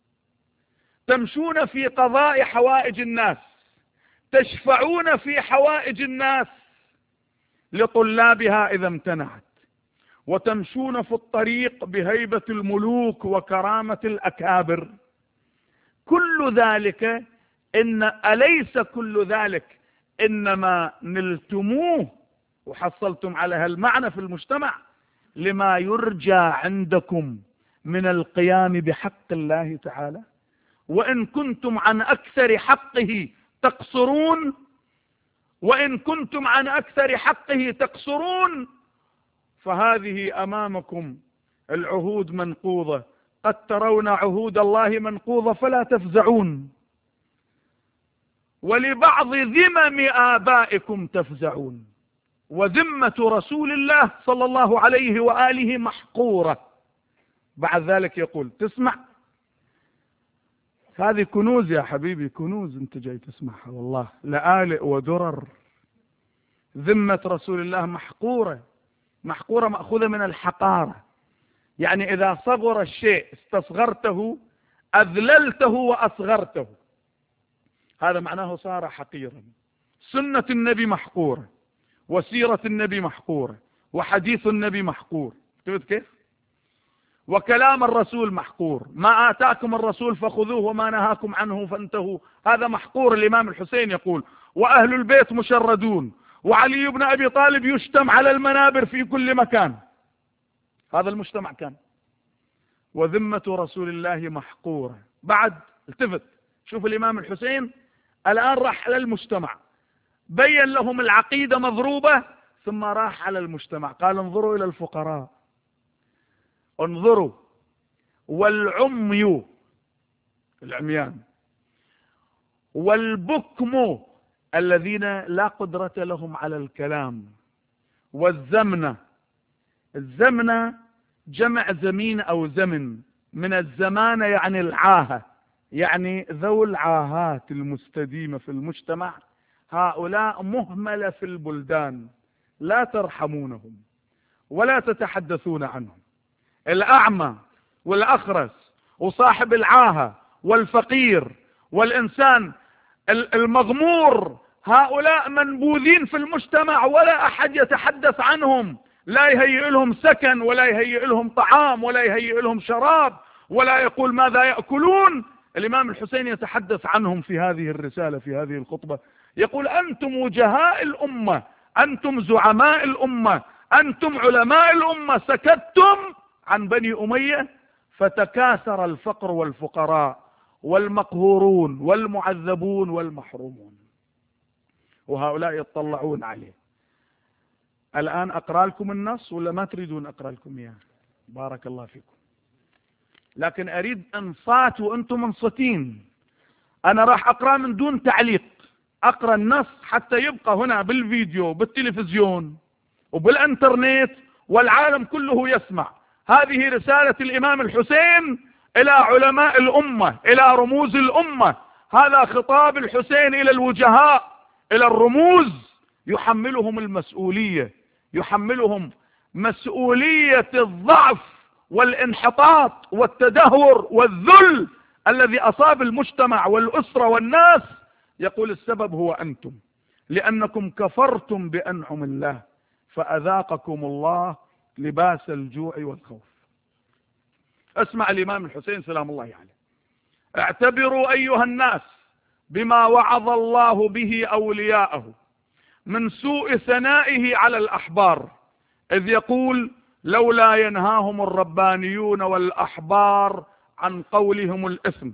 تمشون في قضاء حوائج الناس، تشفعون في حوائج الناس لطلابها إذا امتنعت، وتمشون في الطريق بهيبة الملوك وكرامة الأكابر. كل ذلك أليس كل ذلك إنما نلتموه وحصلتم على هالمعنى في المجتمع لما يرجى عندكم من القيام بحق الله تعالى؟ وإن كنتم عن أكثر حقه تقصرون، وإن كنتم عن أكثر حقه تقصرون، فهذه أمامكم العهود منقوضة. قد ترون عهود الله منقوضة فلا تفزعون، ولبعض ذمم آبائكم تفزعون، وذمة رسول الله صلى الله عليه وآله محقورة. بعد ذلك يقول تسمع هذه كنوز يا حبيبي، كنوز انت جاي تسمعها، والله لآلئ ودرر. ذمة رسول الله محقورة، محقورة مأخوذة من الحقارة، يعني إذا صغر الشيء استصغرته، أذللته وأصغرته، هذا معناه صار حقيرا. سنة النبي محقورة، وسيرة النبي محقورة، وحديث النبي محقور. تقول كيف؟ وكلام الرسول محقور، ما آتاكم الرسول فخذوه وما نهاكم عنه فانتهوا، هذا محقور. الإمام الحسين يقول وأهل البيت مشردون، وعلي بن أبي طالب يشتم على المنابر في كل مكان. هذا المجتمع كان. وذمة رسول الله محقورة. بعد التفت شوف الإمام الحسين الآن راح على المجتمع، بين لهم العقيدة مضروبة، ثم راح على المجتمع قال انظروا إلى الفقراء، انظروا، والعمي العميان، والبكم الذين لا قدرة لهم على الكلام، والزمنة. الزمنة جمع زمين أو زمن، من الزمانة يعني العاهة، يعني ذو العاهات المستديمة في المجتمع. هؤلاء مهملة في البلدان، لا ترحمونهم ولا تتحدثون عنهم. الأعمى والأخرس وصاحب العاهة والفقير والإنسان المغمور، هؤلاء منبوذين في المجتمع ولا أحد يتحدث عنهم، لا يهيئ لهم سكن ولا يهيئ لهم طعام ولا يهيئ لهم شراب ولا يقول ماذا يأكلون. الإمام الحسين يتحدث عنهم في هذه الرسالة، في هذه الخطبة، يقول أنتم وجهاء الأمة، أنتم زعماء الأمة، أنتم علماء الأمة، سكتتم عن بني أمية فتكاثر الفقر والفقراء والمقهورون والمعذبون والمحرومون، وهؤلاء يطلعون عليه. الآن أقرأ لكم النص ولا ما تريدون أقرأ لكم إياه؟ بارك الله فيكم، لكن أريد أنصات وأنتم منصتين. أنا راح أقرأ من دون تعليق، أقرأ النص حتى يبقى هنا بالفيديو بالتلفزيون وبالإنترنت والعالم كله يسمع. هذه رسالة الإمام الحسين إلى علماء الأمة، إلى رموز الأمة. هذا خطاب الحسين إلى الوجهاء، إلى الرموز، يحملهم المسؤولية، يحملهم مسؤولية الضعف والانحطاط والتدهور والذل الذي أصاب المجتمع والأسرة والناس. يقول السبب هو أنتم، لأنكم كفرتم بأنعم الله فأذاقكم الله لباس الجوع والخوف. اسمع الإمام الحسين سلام الله عليه: اعتبروا أيها الناس بما وعظ الله به أولياءه من سوء ثنائه على الأحبار، إذ يقول: لولا ينهاهم الربانيون والأحبار عن قولهم الإثم.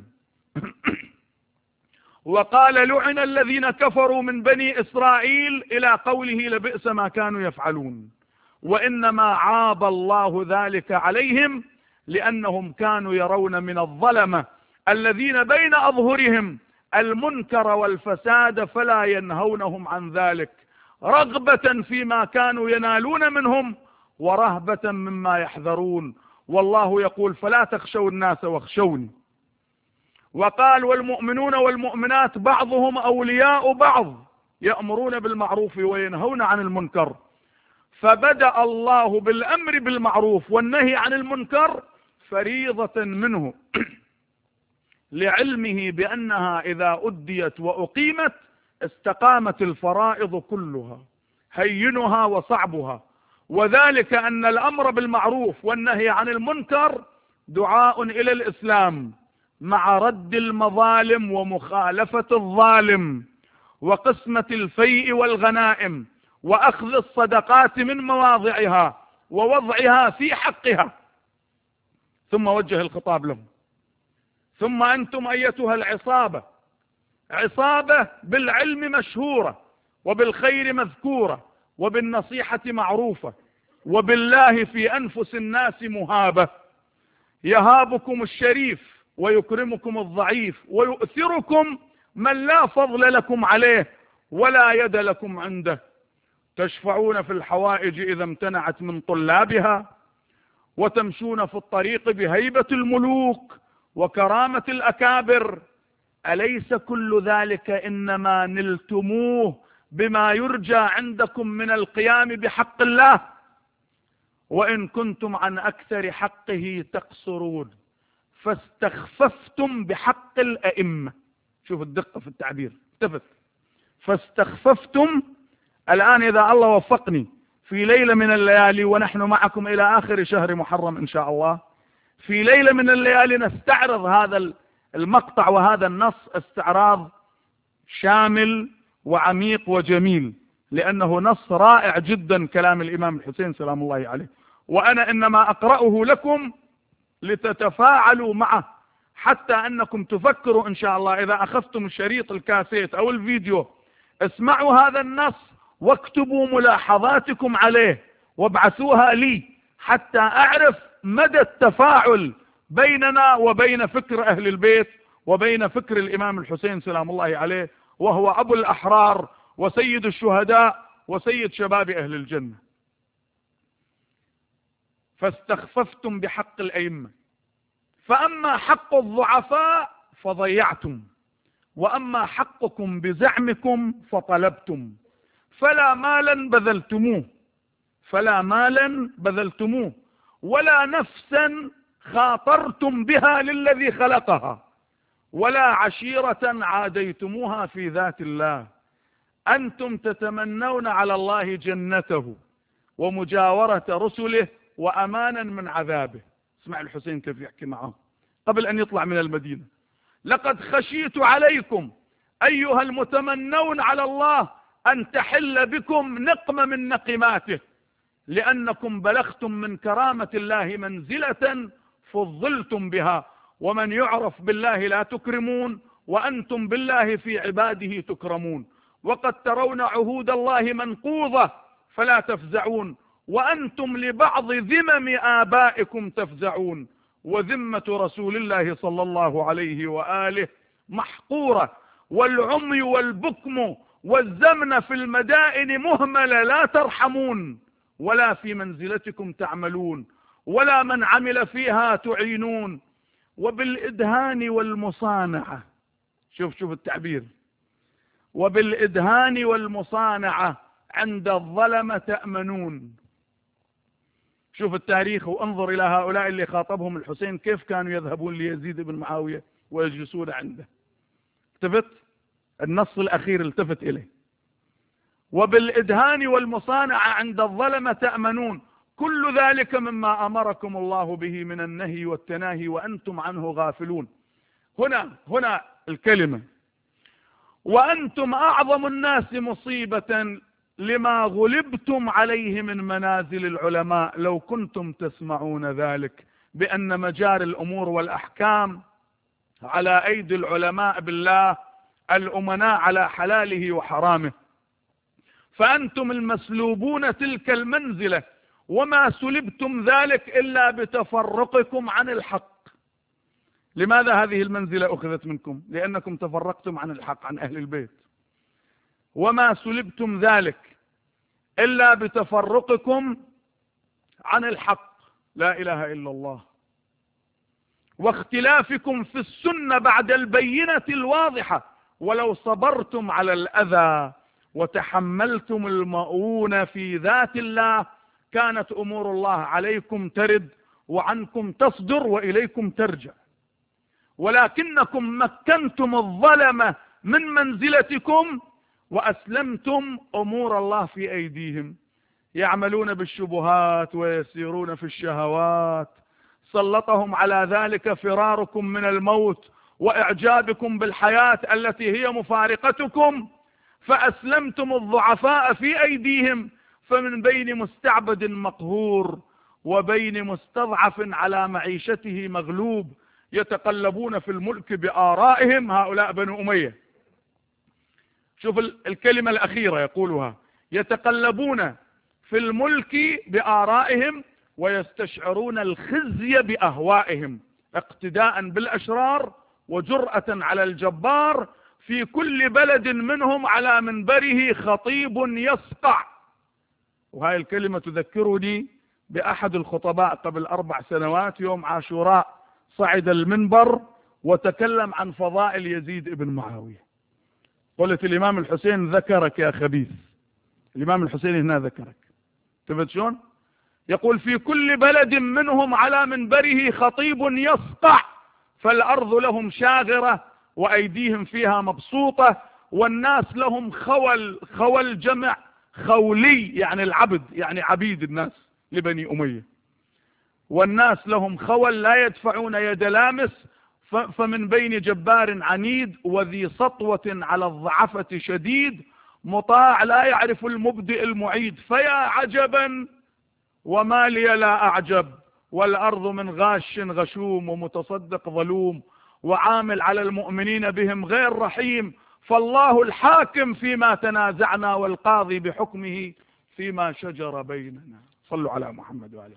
وقال: لعن الذين كفروا من بني إسرائيل، إلى قوله: لبئس ما كانوا يفعلون. وإنما عاب الله ذلك عليهم لأنهم كانوا يرون من الظلمة الذين بين أظهرهم المنكر والفساد فلا ينهونهم عن ذلك، رغبة فيما كانوا ينالون منهم ورهبة مما يحذرون. والله يقول: فلا تخشوا الناس واخشوني. وقال والمؤمنون والمؤمنات بعضهم أولياء بعض يأمرون بالمعروف وينهون عن المنكر. فبدأ الله بالأمر بالمعروف والنهي عن المنكر فريضة منه لعلمه بأنها إذا أديت وأقيمت استقامت الفرائض كلها هينها وصعبها. وذلك أن الأمر بالمعروف والنهي عن المنكر دعاء إلى الإسلام مع رد المظالم ومخالفة الظالم وقسمة الفيء والغنائم وأخذ الصدقات من مواضعها ووضعها في حقها. ثم وجه الخطاب لهم: ثم أنتم أيتها العصابة، عصابة بالعلم مشهورة وبالخير مذكورة وبالنصيحة معروفة وبالله في أنفس الناس مهابة، يهابكم الشريف ويكرمكم الضعيف ويؤثركم من لا فضل لكم عليه ولا يد لكم عنده، تشفعون في الحوائج إذا امتنعت من طلابها، وتمشون في الطريق بهيبة الملوك وكرامة الأكابر. أليس كل ذلك إنما نلتموه بما يرجى عندكم من القيام بحق الله، وإن كنتم عن أكثر حقه تقصرون، فاستخففتم بحق الأئمة. شوف الدقة في التعبير، التفت، فاستخففتم. الآن إذا الله وفقني في ليلة من الليالي ونحن معكم إلى آخر شهر محرم إن شاء الله، في ليلة من الليالي نستعرض هذا المقطع وهذا النص استعراض شامل وعميق وجميل، لأنه نص رائع جدا كلام الإمام الحسين سلام الله عليه. وأنا إنما أقرأه لكم لتتفاعلوا معه، حتى أنكم تفكروا إن شاء الله إذا أخذتم الشريط الكاسيت أو الفيديو، اسمعوا هذا النص واكتبوا ملاحظاتكم عليه وابعثوها لي حتى أعرف مدى التفاعل بيننا وبين فكر أهل البيت وبين فكر الإمام الحسين سلام الله عليه، وهو أبو الأحرار وسيد الشهداء وسيد شباب أهل الجنة. فاستخففتم بحق الأئمة، فأما حق الضعفاء فضيعتم، وأما حقكم بزعمكم فطلبتم، فلا مالا بذلتموه ولا نفسا خاطرتم بها للذي خلقها، ولا عشيرة عاديتموها في ذات الله. أنتم تتمنون على الله جنته ومجاورة رسله وأمانا من عذابه. اسمع الحسين كيف يحكي معه قبل أن يطلع من المدينة: لقد خشيت عليكم أيها المتمنون على الله أن تحل بكم نقمة من نقماته، لأنكم بلغتم من كرامة الله منزلة فضلتم بها، ومن يعرف بالله لا تكرمون، وأنتم بالله في عباده تكرمون، وقد ترون عهود الله منقوضة فلا تفزعون، وأنتم لبعض ذمم آبائكم تفزعون، وذمة رسول الله صلى الله عليه وآله محقورة، والعمي والبكم والزمن في المدائن مهملة لا ترحمون، ولا في منزلتكم تعملون، ولا من عمل فيها تعينون، وبالإدهان والمصانعة. شوف التعبير: وبالإدهان والمصانعة عند الظلم تأمنون. شوف التاريخ وانظر إلى هؤلاء اللي خاطبهم الحسين كيف كانوا يذهبون ليزيد بن معاوية ويجلسون عنده. التفت النص الأخير، التفت إليه: وبالإدهان والمصانعة عند الظلم تأمنون، كل ذلك مما أمركم الله به من النهي والتناهي وأنتم عنه غافلون. هنا الكلمة: وأنتم أعظم الناس مصيبة لما غلبتم عليه من منازل العلماء، لو كنتم تسمعون ذلك، بأن مجاري الأمور والأحكام على أيدي العلماء بالله الأمناء على حلاله وحرامه، فأنتم المسلوبون تلك المنزلة، وما سلبتم ذلك إلا بتفرقكم عن الحق. لماذا هذه المنزلة أخذت منكم؟ لأنكم تفرقتم عن الحق، عن أهل البيت. وما سلبتم ذلك إلا بتفرقكم عن الحق. لا إله إلا الله. واختلافكم في السنة بعد البينة الواضحة، ولو صبرتم على الأذى وتحملتم المؤونة في ذات الله كانت أمور الله عليكم ترد وعنكم تصدر وإليكم ترجع، ولكنكم مكنتم الظلمة من منزلتكم وأسلمتم أمور الله في أيديهم، يعملون بالشبهات ويسيرون في الشهوات. سلطهم على ذلك فراركم من الموت وإعجابكم بالحياة التي هي مفارقتكم، فأسلمتم الضعفاء في أيديهم، فمن بين مستعبد مقهور وبين مستضعف على معيشته مغلوب يتقلبون في الملك بآرائهم. هؤلاء بنو أمية. شوف الكلمة الأخيرة يقولها: يتقلبون في الملك بآرائهم ويستشعرون الخزي بأهوائهم، اقتداء بالأشرار وجرأة على الجبار. في كل بلد منهم على منبره خطيب يصقع. وهذه الكلمة تذكرني بأحد الخطباء قبل 4 سنوات يوم عاشوراء، صعد المنبر وتكلم عن فضائل يزيد ابن معاوية. قلت: الإمام الحسين ذكرك يا خبيث. الإمام الحسين هنا ذكرك. تفهم شلون؟ يقول: في كل بلد منهم على منبره خطيب يصقع، فالأرض لهم شاغرة وأيديهم فيها مبسوطة، والناس لهم خول جمع خولي، يعني العبد، يعني عبيد الناس لبني أمية. والناس لهم خول لا يدفعون يد لامس، فمن بين جبار عنيد وذي سطوة على الضعفة شديد، مطاع لا يعرف المبدئ المعيد، فيا عجبا وما لي لا أعجب، والأرض من غاش غشوم ومتصدق ظلوم، وعامل على المؤمنين بهم غير رحيم، فالله الحاكم فيما تنازعنا والقاضي بحكمه فيما شجر بيننا. صلوا على محمد وعليه.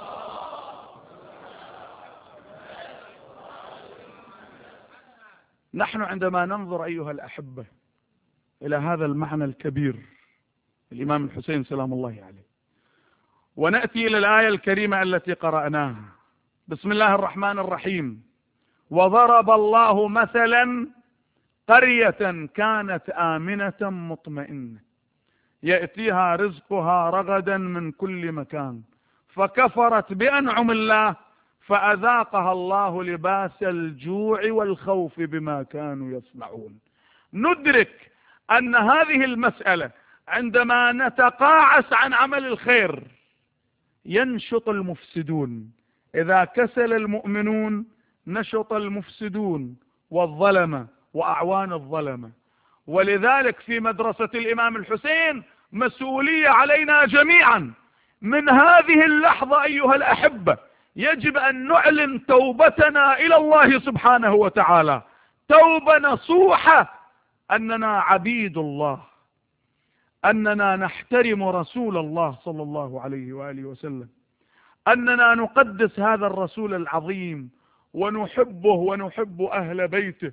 نحن عندما ننظر أيها الأحبة إلى هذا المعنى الكبير الإمام الحسين سلام الله عليه، ونأتي إلى الآية الكريمة التي قرأناها: بسم الله الرحمن الرحيم: وضرب الله مثلا قرية كانت آمنة مطمئنة يأتيها رزقها رغدا من كل مكان فكفرت بأنعم الله فأذاقها الله لباس الجوع والخوف بما كانوا يصنعون. ندرك أن هذه المسألة عندما نتقاعس عن عمل الخير ينشط المفسدون، إذا كسل المؤمنون نشط المفسدون والظلمة وأعوان الظلمة. ولذلك في مدرسة الإمام الحسين مسؤولية علينا جميعا. من هذه اللحظة أيها الأحبة يجب أن نعلن توبتنا إلى الله سبحانه وتعالى، توبة نصوحة، أننا عبيد الله، أننا نحترم رسول الله صلى الله عليه وآله وسلم، أننا نقدس هذا الرسول العظيم ونحبه ونحب أهل بيته،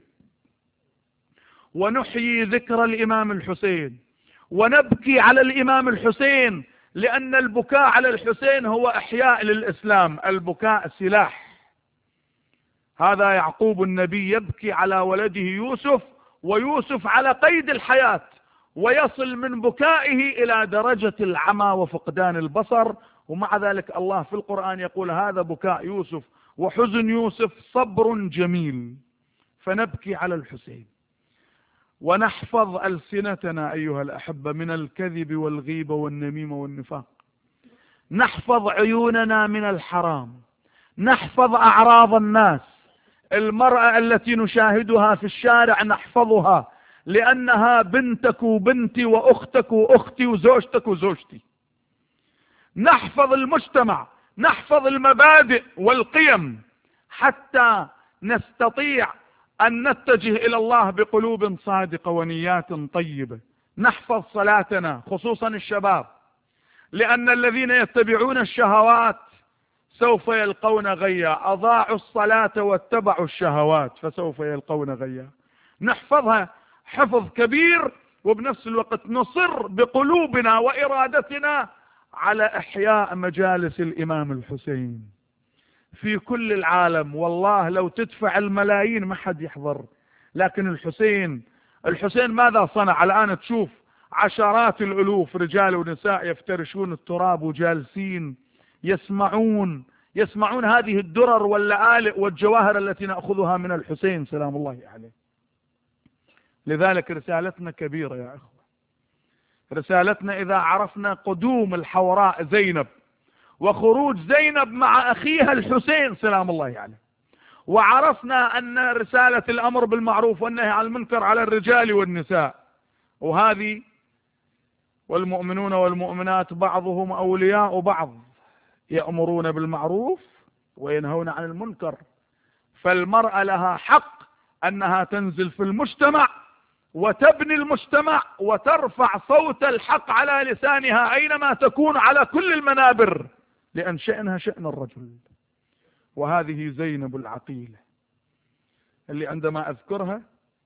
ونحيي ذكر الإمام الحسين، ونبكي على الإمام الحسين، لأن البكاء على الحسين هو إحياء للإسلام، البكاء سلاح. هذا يعقوب النبي يبكي على ولده يوسف، ويوسف على قيد الحياة، ويصل من بكائه إلى درجة العمى وفقدان البصر، ومع ذلك الله في القرآن يقول: هذا بكاء يوسف وحزن يوسف صبر جميل. فنبكي على الحسين، ونحفظ ألسنتنا أيها الأحبة من الكذب والغيبة والنميمة والنفاق، نحفظ عيوننا من الحرام، نحفظ أعراض الناس. المرأة التي نشاهدها في الشارع نحفظها، لأنها بنتك وبنتي وأختك وأختي وزوجتك وزوجتي. نحفظ المجتمع، نحفظ المبادئ والقيم، حتى نستطيع أن نتجه إلى الله بقلوب صادقة ونيات طيبة. نحفظ صلاتنا، خصوصا الشباب، لأن الذين يتبعون الشهوات سوف يلقون غيا، أضاعوا الصلاة واتبعوا الشهوات فسوف يلقون غيا. نحفظها حفظ كبير، وبنفس الوقت نصر بقلوبنا وإرادتنا على إحياء مجالس الإمام الحسين. في كل العالم، والله لو تدفع الملايين ما حد يحضر. لكن الحسين ماذا صنع؟ الآن تشوف عشرات الألوف رجال ونساء يفترشون التراب وجالسين يسمعون هذه الدرر واللآلئ والجواهر التي نأخذها من الحسين سلام الله عليه. لذلك رسالتنا كبيرة يا أخوة. رسالتنا إذا عرفنا قدوم الحوراء زينب وخروج زينب مع أخيها الحسين سلام الله عليه، وعرفنا أن رسالة الأمر بالمعروف والنهي عن المنكر على الرجال والنساء، وهذه والمؤمنون والمؤمنات بعضهم أولياء بعض يأمرون بالمعروف وينهون عن المنكر. فالمرأة لها حق أنها تنزل في المجتمع وتبني المجتمع وترفع صوت الحق على لسانها أينما تكون على كل المنابر، لأن شأنها شأن الرجل. وهذه زينب العقيلة اللي عندما أذكرها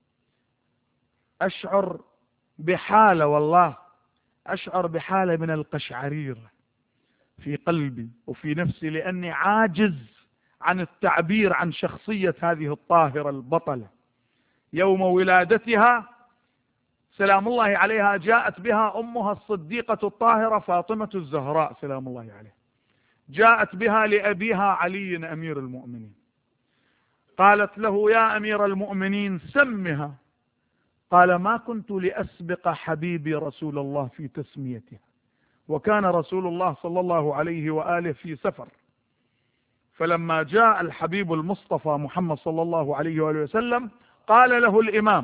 أشعر بحالة، والله أشعر بحالة من القشعرير في قلبي وفي نفسي، لأني عاجز عن التعبير عن شخصية هذه الطاهرة البطلة. يوم ولادتها سلام الله عليها جاءت بها أمها الصديقة الطاهرة فاطمة الزهراء سلام الله عليها، جاءت بها لأبيها علي أمير المؤمنين، قالت له يا أمير المؤمنين سمها، قال ما كنت لأسبق حبيبي رسول الله في تسميتها، وكان رسول الله صلى الله عليه وآله في سفر، فلما جاء الحبيب المصطفى محمد صلى الله عليه وآله وسلم قال له الإمام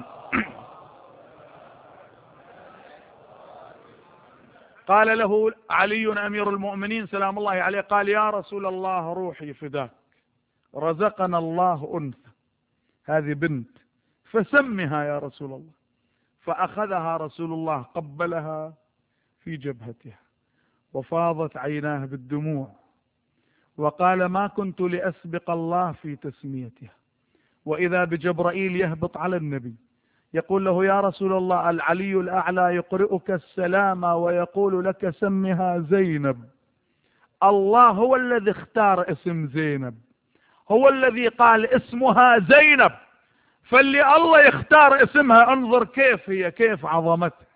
قال له علي أمير المؤمنين سلام الله عليه، قال يا رسول الله روحي فداك، رزقنا الله أنثى، هذه بنت، فسمها يا رسول الله. فأخذها رسول الله قبلها في جبهتها وفاضت عيناه بالدموع، وقال ما كنت لأسبق الله في تسميتها. وإذا بجبرائيل يهبط على النبي يقول له يا رسول الله العلي الأعلى يقرئك السلام ويقول لك سمها زينب. الله هو الذي اختار اسم زينب، هو الذي قال اسمها زينب، فاللي الله يختار اسمها انظر كيف هي، كيف عظمتها.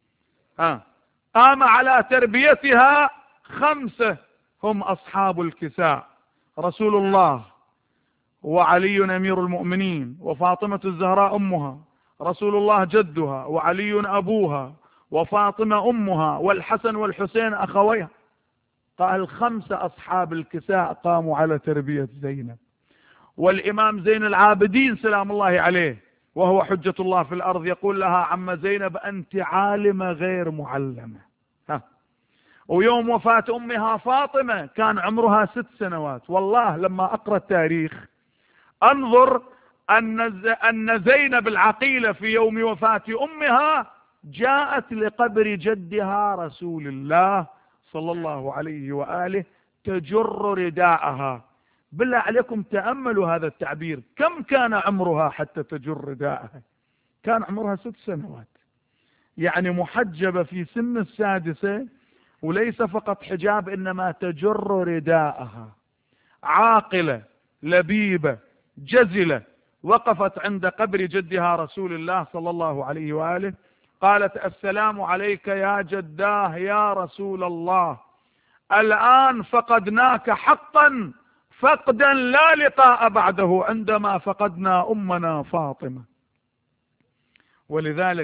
قام على تربيتها 5 هم أصحاب الكساء، رسول الله وعلي أمير المؤمنين وفاطمة الزهراء أمها، رسول الله جدها وعلي أبوها وفاطمة أمها والحسن والحسين أخويها. قال 5 أصحاب الكساء قاموا على تربية زينب. والإمام زين العابدين سلام الله عليه وهو حجة الله في الأرض يقول لها عم زينب أنت عالمة غير معلمة. ويوم وفاة أمها فاطمة كان عمرها 6 سنوات. والله لما أقرأ التاريخ أنظر أن زينب العقيلة في يوم وفاة أمها جاءت لقبر جدها رسول الله صلى الله عليه وآله تجر رداءها. بالله عليكم تأملوا هذا التعبير، كم كان عمرها حتى تجر رداءها؟ كان عمرها 6 سنوات، يعني محجبة في سن 6، وليس فقط حجاب إنما تجر رداءها. عاقلة لبيبة جزلة وقفت عند قبر جدها رسول الله صلى الله عليه وآله قالت السلام عليك يا جداه يا رسول الله، الآن فقدناك حقا فقدا لا لقاء بعده عندما فقدنا أمنا فاطمة. ولذلك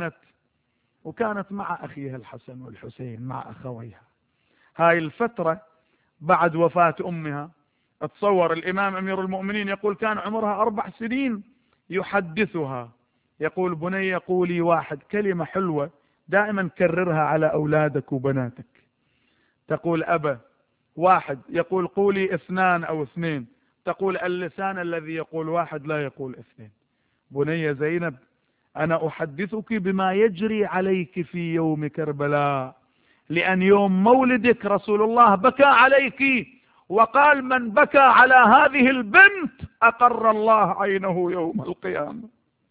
كانت مع أخيها الحسن والحسين مع أخويها. هاي الفترة بعد وفاة أمها اتصور الإمام أمير المؤمنين يقول كان عمرها 4 سنين يحدثها، يقول بني قولي 1 كلمة حلوة دائما كررها على أولادك وبناتك. تقول أبا 1، يقول قولي 2 أو 2، تقول اللسان الذي يقول 1 لا يقول 2. بني زينب أنا أحدثك بما يجري عليك في يوم كربلاء، لأن يوم مولدك رسول الله بكى عليك وقال من بكى على هذه البنت أقر الله عينه يوم القيامة.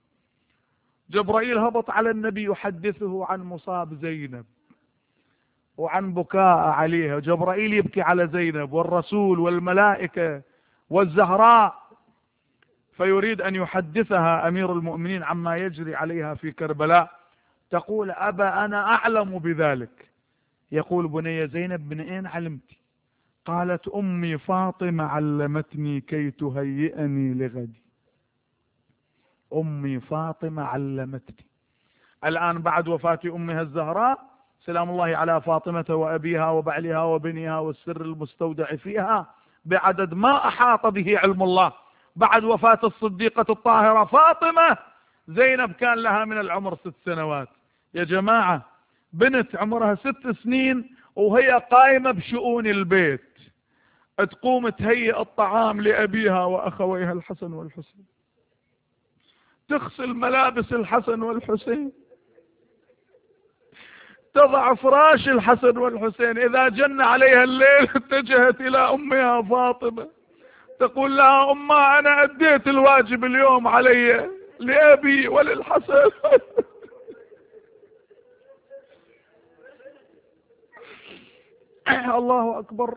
جبرائيل هبط على النبي يحدثه عن مصاب زينب وعن بكاء عليها، جبرائيل يبكي على زينب والرسول والملائكة والزهراء، فيريد أن يحدثها أمير المؤمنين عما يجري عليها في كربلاء. تقول: أبا أنا أعلم بذلك. يقول: بني زينب من أين علمت؟ قالت: أمي فاطمة علمتني كي تهيئني لغدي. أمي فاطمة علمتني. الآن بعد وفاة أمها الزهراء سلام الله على فاطمة وأبيها وبعلها وبنيها والسر المستودع فيها بعدد ما أحاط به علم الله، بعد وفاة الصديقة الطاهرة فاطمة، زينب كان لها من العمر 6 سنوات. يا جماعة، بنت عمرها 6 سنين وهي قائمة بشؤون البيت، تقوم تهيئ الطعام لأبيها وأخويها الحسن والحسين، تغسل ملابس الحسن والحسين، تضع فراش الحسن والحسين. إذا جن عليها الليل اتجهت إلى أمها فاطمة تقول لها: أما أنا أديت الواجب اليوم علي لأبي وللحسن. الله أكبر.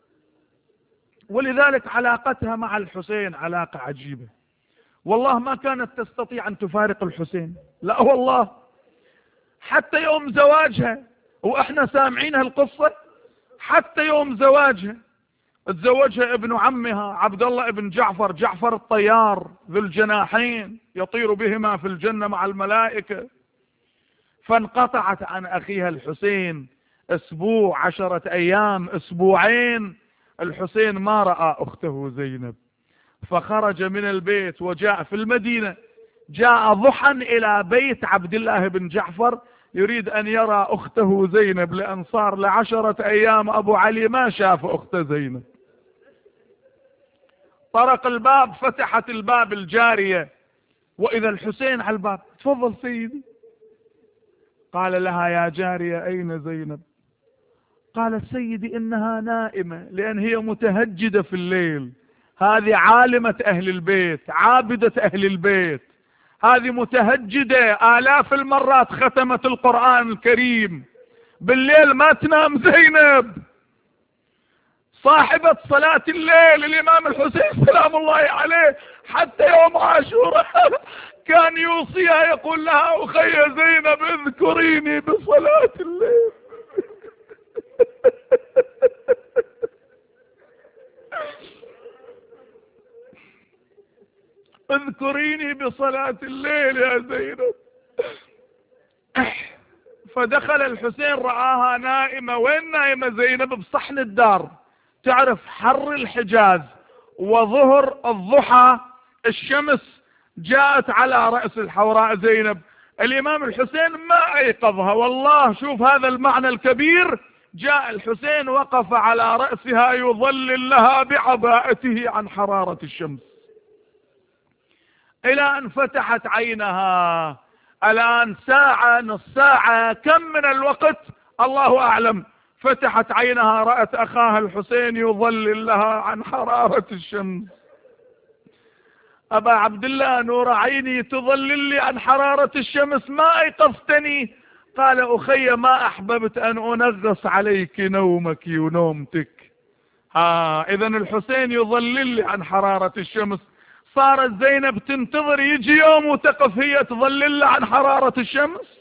ولذلك علاقتها مع الحسين علاقة عجيبة، والله ما كانت تستطيع أن تفارق الحسين، لا والله. حتى يوم زواجها، وإحنا سامعين هالقصة، حتى يوم زواجها تزوجها ابن عمها عبد الله ابن جعفر، جعفر الطيار ذو الجناحين يطير بهما في الجنة مع الملائكة، فانقطعت عن أخيها الحسين أسبوع، 10 أيام، أسبوعين. الحسين ما رأى أخته زينب، فخرج من البيت وجاء في المدينة، جاء ضحى إلى بيت عبد الله بن جعفر يريد أن يرى أخته زينب، لأن صار ل10 أيام أبو علي ما شاف أخت زينب. طرق الباب، فتحت الباب الجارية، وإذا الحسين على الباب: تفضل سيدي. قال لها: يا جارية أين زينب؟ قالت: سيدي إنها نائمة، لأن هي متهجدة في الليل، هذه عالمة أهل البيت، عابدة أهل البيت، هذه متهجدة، آلاف المرات ختمت القرآن الكريم، بالليل ما تنام زينب، صاحبة صلاة الليل. الإمام الحسين سلام الله عليه حتى يوم عاشوراء كان يوصيها، يقول لها: أخي زينب اذكريني بصلاة الليل. اذكريني بصلاة الليل يا زينب. فدخل الحسين رآها نائمة. وين نائمة زينب؟ بصحن الدار. تعرف حر الحجاز وظهر الضحى، الشمس جاءت على رأس الحوراء زينب. الإمام الحسين ما أيقظها، والله شوف هذا المعنى الكبير. جاء الحسين وقف على رأسها يظلل لها بعباءته عن حرارة الشمس إلى أن فتحت عينها. الآن ساعة، نص ساعة، كم من الوقت الله أعلم. فتحت عينها، رأت أخاها الحسين يظلل لها عن حرارة الشمس. أبا عبد الله، نور عيني تظلل لي عن حرارة الشمس، ما أيقظتني. قال: أخي ما أحببت أن أنغص عليك نومك ونومتك. إذن الحسين يظلل لي عن حرارة الشمس. صارت زينب تنتظر يجي يوم وتقف هي تظلل عن حرارة الشمس،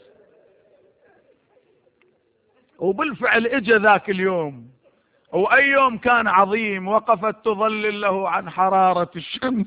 وبالفعل اجى ذاك اليوم. وأي يوم كان عظيم، وقفت تظلل له عن حرارة الشمس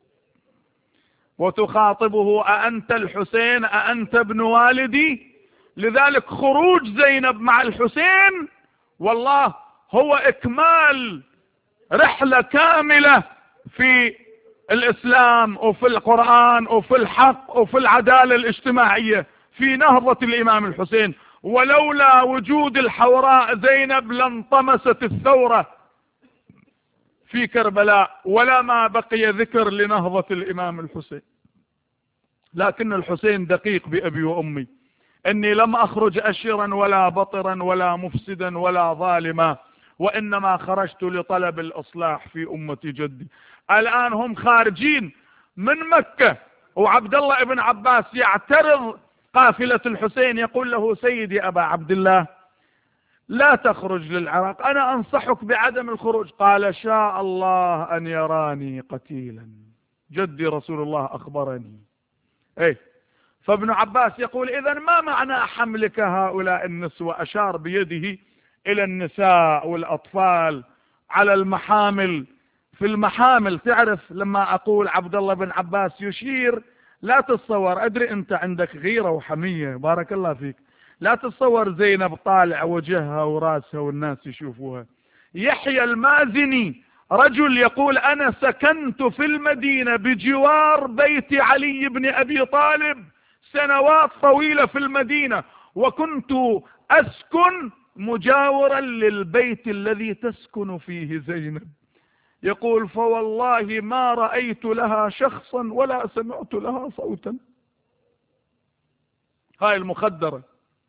وتخاطبه: أأنت الحسين؟ أأنت ابن والدي؟ لذلك خروج زينب مع الحسين والله هو إكمال رحلة كاملة في الإسلام وفي القرآن وفي الحق وفي العدالة الاجتماعية، في نهضة الإمام الحسين. ولولا وجود الحوراء زينب لانطمست الثورة في كربلاء، ولا ما بقي ذكر لنهضة الإمام الحسين. لكن الحسين دقيق بأبي وأمي: إني لم أخرج أشرا ولا بطرا ولا مفسدا ولا ظالما، وإنما خرجت لطلب الإصلاح في أمة جدي. الآن هم خارجين من مكة، وعبد الله ابن عباس يعترض قافلة الحسين، يقول له: سيدي أبا عبد الله، لا تخرج للعراق، أنا أنصحك بعدم الخروج. قال شاء الله أن يراني قتيلا، جدي رسول الله أخبرني. فابن عباس يقول إذن ما معنى حملك هؤلاء النسوة؟ أشار بيده إلى النساء والأطفال على المحامل. في المحامل تعرف لما أقول عبد الله بن عباس يشير، لا تتصور، أدري أنت عندك غيرة وحمية بارك الله فيك، لا تتصور زينب طالع وجهها وراسها والناس يشوفوها. يحيى المازني رجل يقول أنا سكنت في المدينة بجوار بيت علي بن أبي طالب سنوات طويلة في المدينة، وكنت أسكن مجاورا للبيت الذي تسكن فيه زينب. يقول فوالله ما رأيت لها شخصا ولا سمعت لها صوتا. هاي المخدرة.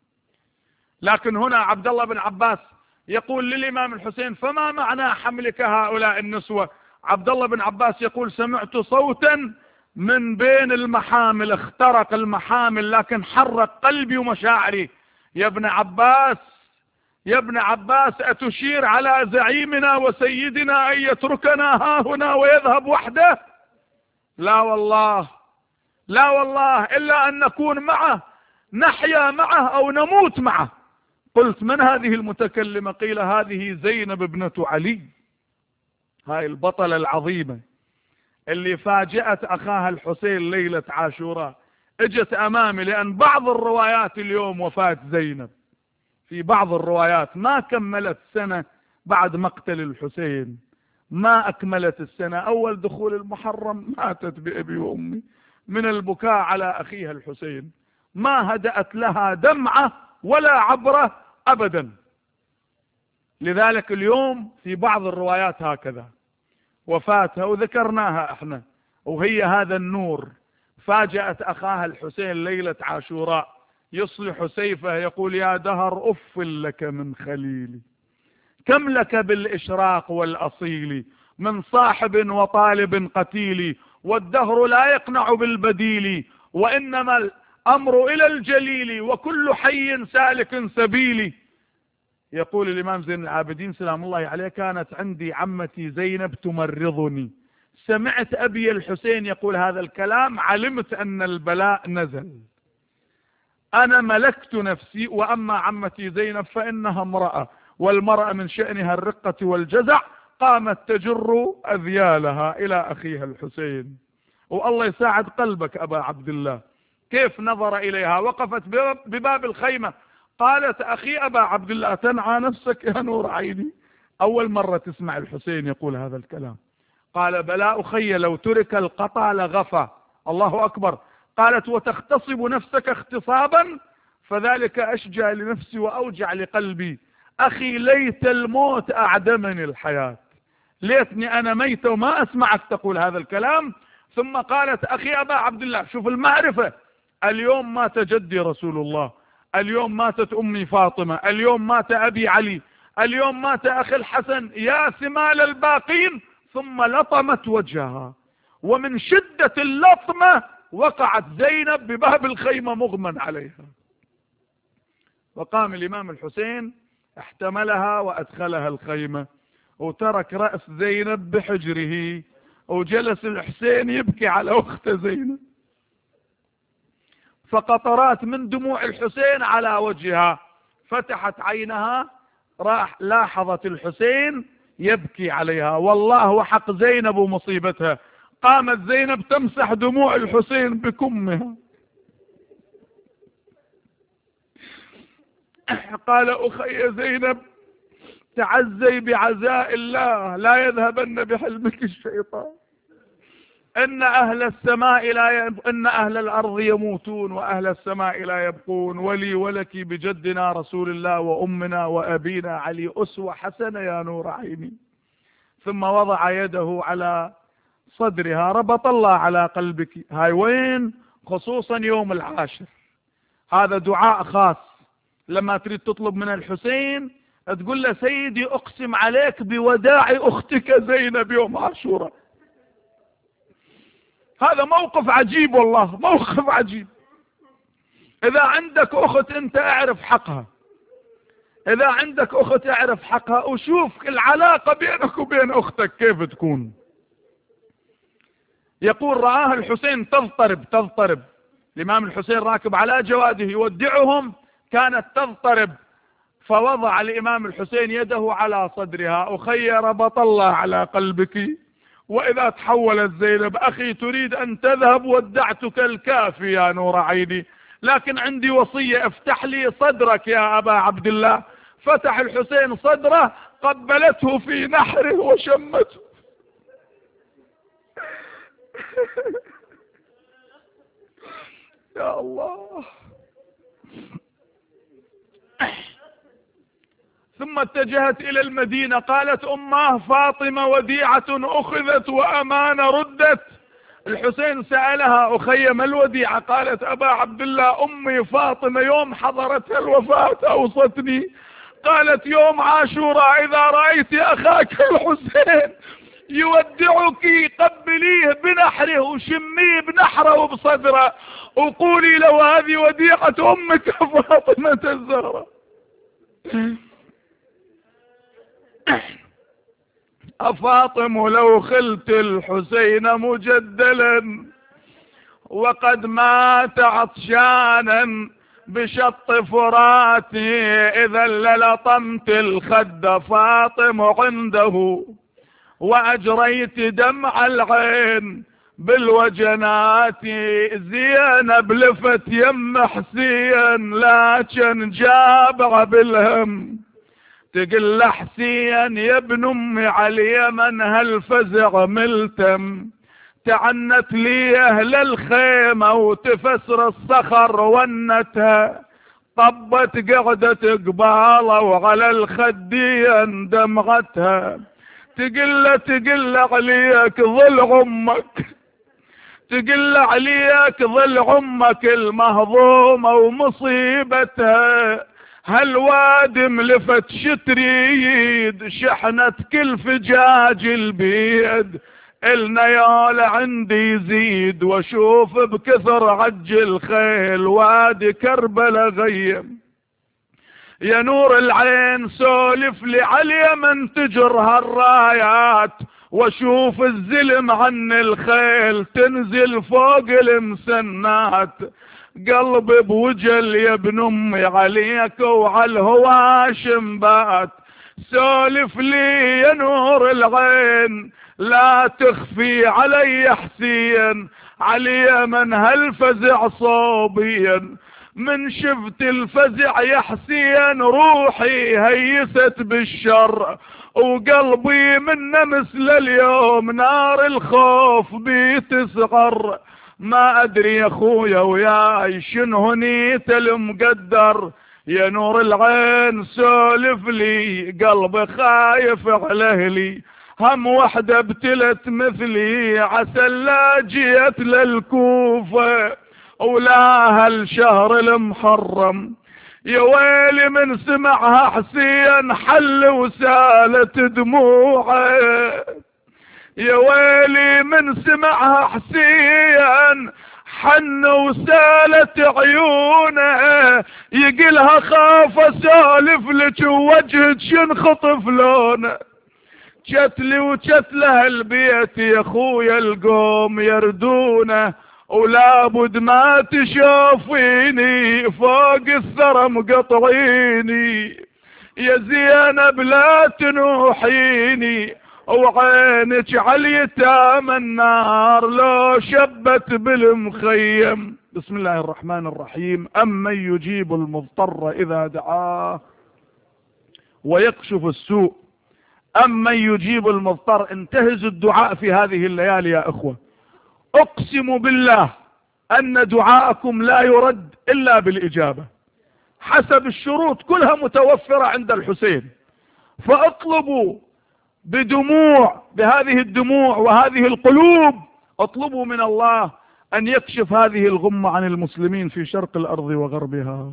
لكن هنا عبد الله بن عباس يقول للإمام الحسين فما معنى حملك هؤلاء النسوة؟ عبد الله بن عباس يقول سمعت صوتا من بين المحامل، اخترق المحامل لكن حرك قلبي ومشاعري. يا ابن عباس، يا ابن عباس، أتشير على زعيمنا وسيدنا أن يتركنا ها هنا ويذهب وحده؟ لا والله، لا والله، إلا أن نكون معه، نحيا معه أو نموت معه. قلت من هذه المتكلمة؟ قيل هذه زينب ابنة علي، هاي البطلة العظيمة اللي فاجأت أخاها الحسين ليلة عاشوراء. اجت أمامي لأن بعض الروايات اليوم وفاة زينب، في بعض الروايات ما كملت سنة بعد مقتل الحسين، ما أكملت السنة، أول دخول المحرم ماتت بأبي وأمي من البكاء على أخيها الحسين، ما هدأت لها دمعة ولا عبرة أبدا. لذلك اليوم في بعض الروايات هكذا وفاتها، وذكرناها احنا، وهي هذا النور. فاجأت أخاها الحسين ليلة عاشوراء، يصلح سيفه يقول يا دهر أف لك من خليلي، كم لك بالإشراق والأصيل، من صاحب وطالب قتيل، والدهر لا يقنع بالبديل، وإنما الأمر إلى الجليل، وكل حي سالك سبيلي. يقول الإمام زين العابدين سلام الله عليه كانت عندي عمتي زينب تمرضني، سمعت أبي الحسين يقول هذا الكلام علمت أن البلاء نزل، أنا ملكت نفسي، وأما عمتي زينب فإنها امرأة، والمرأة من شأنها الرقة والجزع، قامت تجر أذيالها إلى أخيها الحسين. والله يساعد قلبك أبا عبد الله، كيف نظر إليها؟ وقفت بباب الخيمة قالت أخي أبا عبد الله تنعى نفسك يا نور عيني، أول مرة تسمع الحسين يقول هذا الكلام. قال بلى أخي لو ترك القطع لغفى، الله أكبر. قالت وتغتصب نفسك اغتصابا، فذلك أشجع لنفسي وأوجع لقلبي، أخي ليت الموت أعدمني الحياة، ليتني أنا ميت وما أسمعك تقول هذا الكلام. ثم قالت أخي أبا عبد الله، شوف المعرفة، اليوم مات جدي رسول الله، اليوم ماتت أمي فاطمة، اليوم مات أبي علي، اليوم مات أخي الحسن، يا ثمال الباقين. ثم لطمت وجهها، ومن شدة اللطمة وقعت زينب بباب الخيمة مغمى عليها. وقام الإمام الحسين احتملها وأدخلها الخيمة، وترك رأس زينب بحجره، وجلس الحسين يبكي على أخت زينب، فقطرات من دموع الحسين على وجهها، فتحت عينها، راح لاحظت الحسين يبكي عليها، والله وحق زينب ومصيبتها، قامت زينب تمسح دموع الحسين بكمها. قال أخي زينب تعزي بعزاء الله، لا يذهبن بحلمك الشيطان، إن أهل السماء إن أهل الأرض يموتون وأهل السماء لا يبقون، ولي ولك بجدنا رسول الله وأمنا وأبينا علي أسوة حسنة يا نور عيني. ثم وضع يده على صدرها، ربط الله على قلبك. هاي وين؟ خصوصا يوم العاشر، هذا دعاء خاص. لما تريد تطلب من الحسين تقول له سيدي أقسم عليك بوداع أختك زينب يوم عاشوراء. هذا موقف عجيب، والله موقف عجيب. إذا عندك أخت أنت اعرف حقها، إذا عندك أخت اعرف حقها، وشوف العلاقة بينك وبين أختك كيف تكون. يقول رآها الحسين تضطرب. الإمام الحسين راكب على جواده يودعهم، كانت تضطرب، فوضع الإمام الحسين يده على صدرها: أخي ربط الله على قلبك. وإذا تحولت زينب: أخي تريد أن تذهب، ودعتك الكافي يا نور عيني، لكن عندي وصية، افتح لي صدرك يا أبا عبد الله. فتح الحسين صدره، قبلته في نحره وشمته. يا الله. ثم اتجهت إلى المدينة، قالت أماه فاطمة: وديعة أخذت وأمانة ردت. الحسين سألها: أخي ما الوديعة؟ قالت: أبا عبد الله، أمي فاطمة يوم حضرتها الوفاة أوصتني، قالت: يوم عاشوراء إذا رأيت أخاك الحسين يودعك قبليه بنحره وشميه بنحره وبصدره، وقولي له هذه وديعة أمك فاطمة الزهراء. أفاطم لو خلت الحسين مجدلا، وقد مات عطشانا بشط فراتي، إذا للطمت الخد فاطم عنده، وأجريت دمع العين بالوجنات. زينب لفت يم حسين، لكن جابع بالهم، تقل حسين يا ابن امي على اليمن هالفزع ملتم. تعنت لي اهل الخيمة وتفسر الصخر ونتها، طبت قعدت قبالة وعلى الخدين دمعتها. تقل عليك ظل عمك، تقل عليك ظل عمك المهضومة ومصيبتها. هالوادم لفت شتريد، شحنت كل فجاج البيد، النيال عندي يزيد، واشوف بكثر عج الخيل وادي كربلا غيم. يا نور العين سولف لي علي من تجر هالرايات، واشوف الزلم عن الخيل تنزل فوق المسنات. قلبي بوجل يا ابن امي عليك وعلى الهواشم بات. سولف لي يا نور العين لا تخفي علي حسين، علي من هالفزع صوبيا. من شفت الفزع يا حسين روحي هيست بالشر، وقلبي من مثل اليوم نار الخوف بيتسغر. ما ادري يا اخويا وياي شنو نيت المقدر، يا نور العين سولف لي قلبي خايف على اهلي. هم وحده ابتلت مثلي عسى لا جيت للكوفه، ولا هالشهر المحرم. يا ويلي من سمعها حسين حل وسالت دموعه، يا ويلي من سمعها حسين حن وسالت عيونه. يقلها خاف اسولف لك ووجهك ينخطف لونه. جتلي وجتله البيت يا خويا القوم يردونه، ولابد ما تشوفيني فوق الثرى مقطعيني. يا زينب لا تنوحيني، وعينك عليتام النار لو شبت بالمخيم. بسم الله الرحمن الرحيم. أمن يجيب المضطر إذا دعاه ويكشف السوء. أمن يجيب المضطر. انتهز الدعاء في هذه الليالي يا أخوة. أقسم بالله أن دعاءكم لا يرد إلا بالإجابة، حسب الشروط كلها متوفرة عند الحسين. فاطلبوا بدموع، بهذه الدموع وهذه القلوب، اطلبوا من الله أن يكشف هذه الغمة عن المسلمين في شرق الأرض وغربها.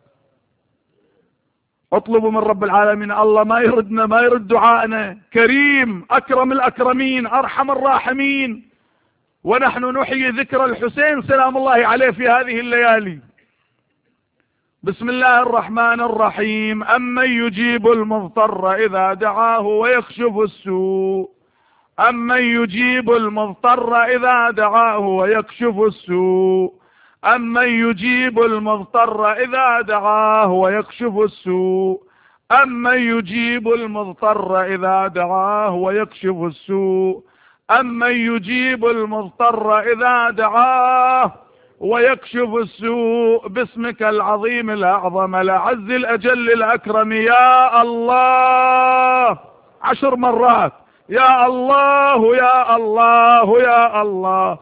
اطلبوا من رب العالمين. الله ما يردنا، ما يرد دعائنا، كريم أكرم الأكرمين أرحم الراحمين. ونحن نحيي ذكر الحسين سلام الله عليه في هذه الليالي. بسم الله الرحمن الرحيم. أمن يجيب المضطر إذا دعاه ويكشف السوء، أمن يجيب المضطر إذا دعاه ويكشف السوء، أمن يجيب المضطر إذا دعاه ويكشف السوء، أمن يجيب المضطر إذا دعاه ويكشف السوء، أمن يجيب المضطر إذا دعاه ويكشف السوء. باسمك العظيم الأعظم الأعز الأجل الأكرم يا الله 10 مرات. يا الله يا الله يا الله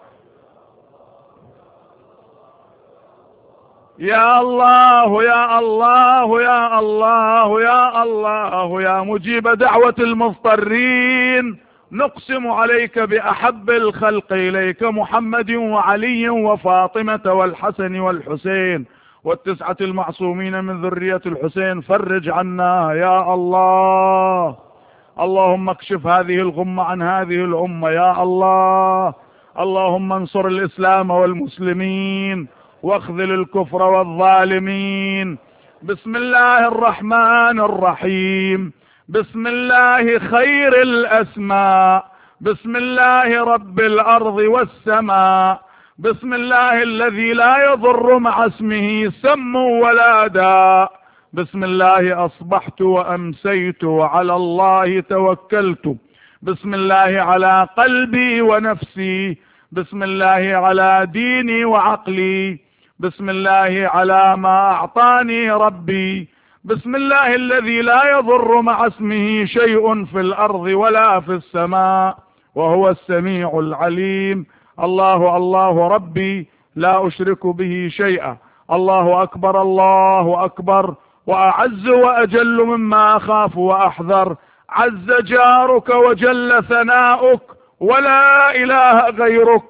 يا الله يا الله يا الله يا الله يا مجيب دعوة المضطرين، نقسم عليك بأحب الخلق إليك محمد وعلي وفاطمة والحسن والحسين والتسعة المعصومين من ذرية الحسين، فرج عنا يا الله. اللهم اكشف هذه الغمة عن هذه الأمة يا الله. اللهم انصر الإسلام والمسلمين واخذل الكفر والظالمين. بسم الله الرحمن الرحيم. بسم الله خير الأسماء. بسم الله رب الأرض والسماء. بسم الله الذي لا يضر مع اسمه سم ولا داء. بسم الله أصبحت وأمسيت وعلى الله توكلت. بسم الله على قلبي ونفسي. بسم الله على ديني وعقلي. بسم الله على ما أعطاني ربي. بسم الله الذي لا يضر مع اسمه شيء في الأرض ولا في السماء وهو السميع العليم. الله الله ربي لا أشرك به شيئا. الله أكبر الله أكبر وأعز وأجل مما أخاف وأحذر. عز جارك وجل ثناؤك ولا إله غيرك.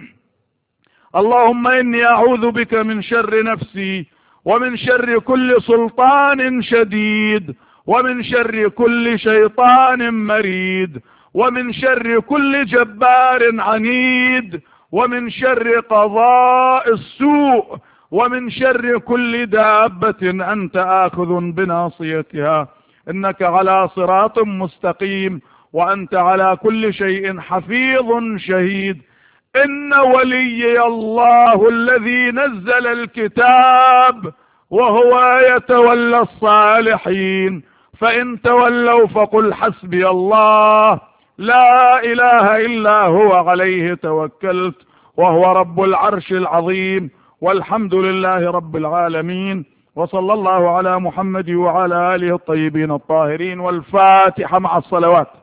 اللهم إني أعوذ بك من شر نفسي ومن شر كل سلطان شديد ومن شر كل شيطان مريد ومن شر كل جبار عنيد ومن شر قضاء السوء ومن شر كل دابة أنت آخذ بناصيتها. إنك على صراط مستقيم وأنت على كل شيء حفيظ شهيد. إن وليي الله الذي نزل الكتاب وهو يتولى الصالحين، فإن تولوا فقل حسبي الله لا إله إلا هو عليه توكلت وهو رب العرش العظيم. والحمد لله رب العالمين، وصلى الله على محمد وعلى آله الطيبين الطاهرين. والفاتحة مع الصلوات.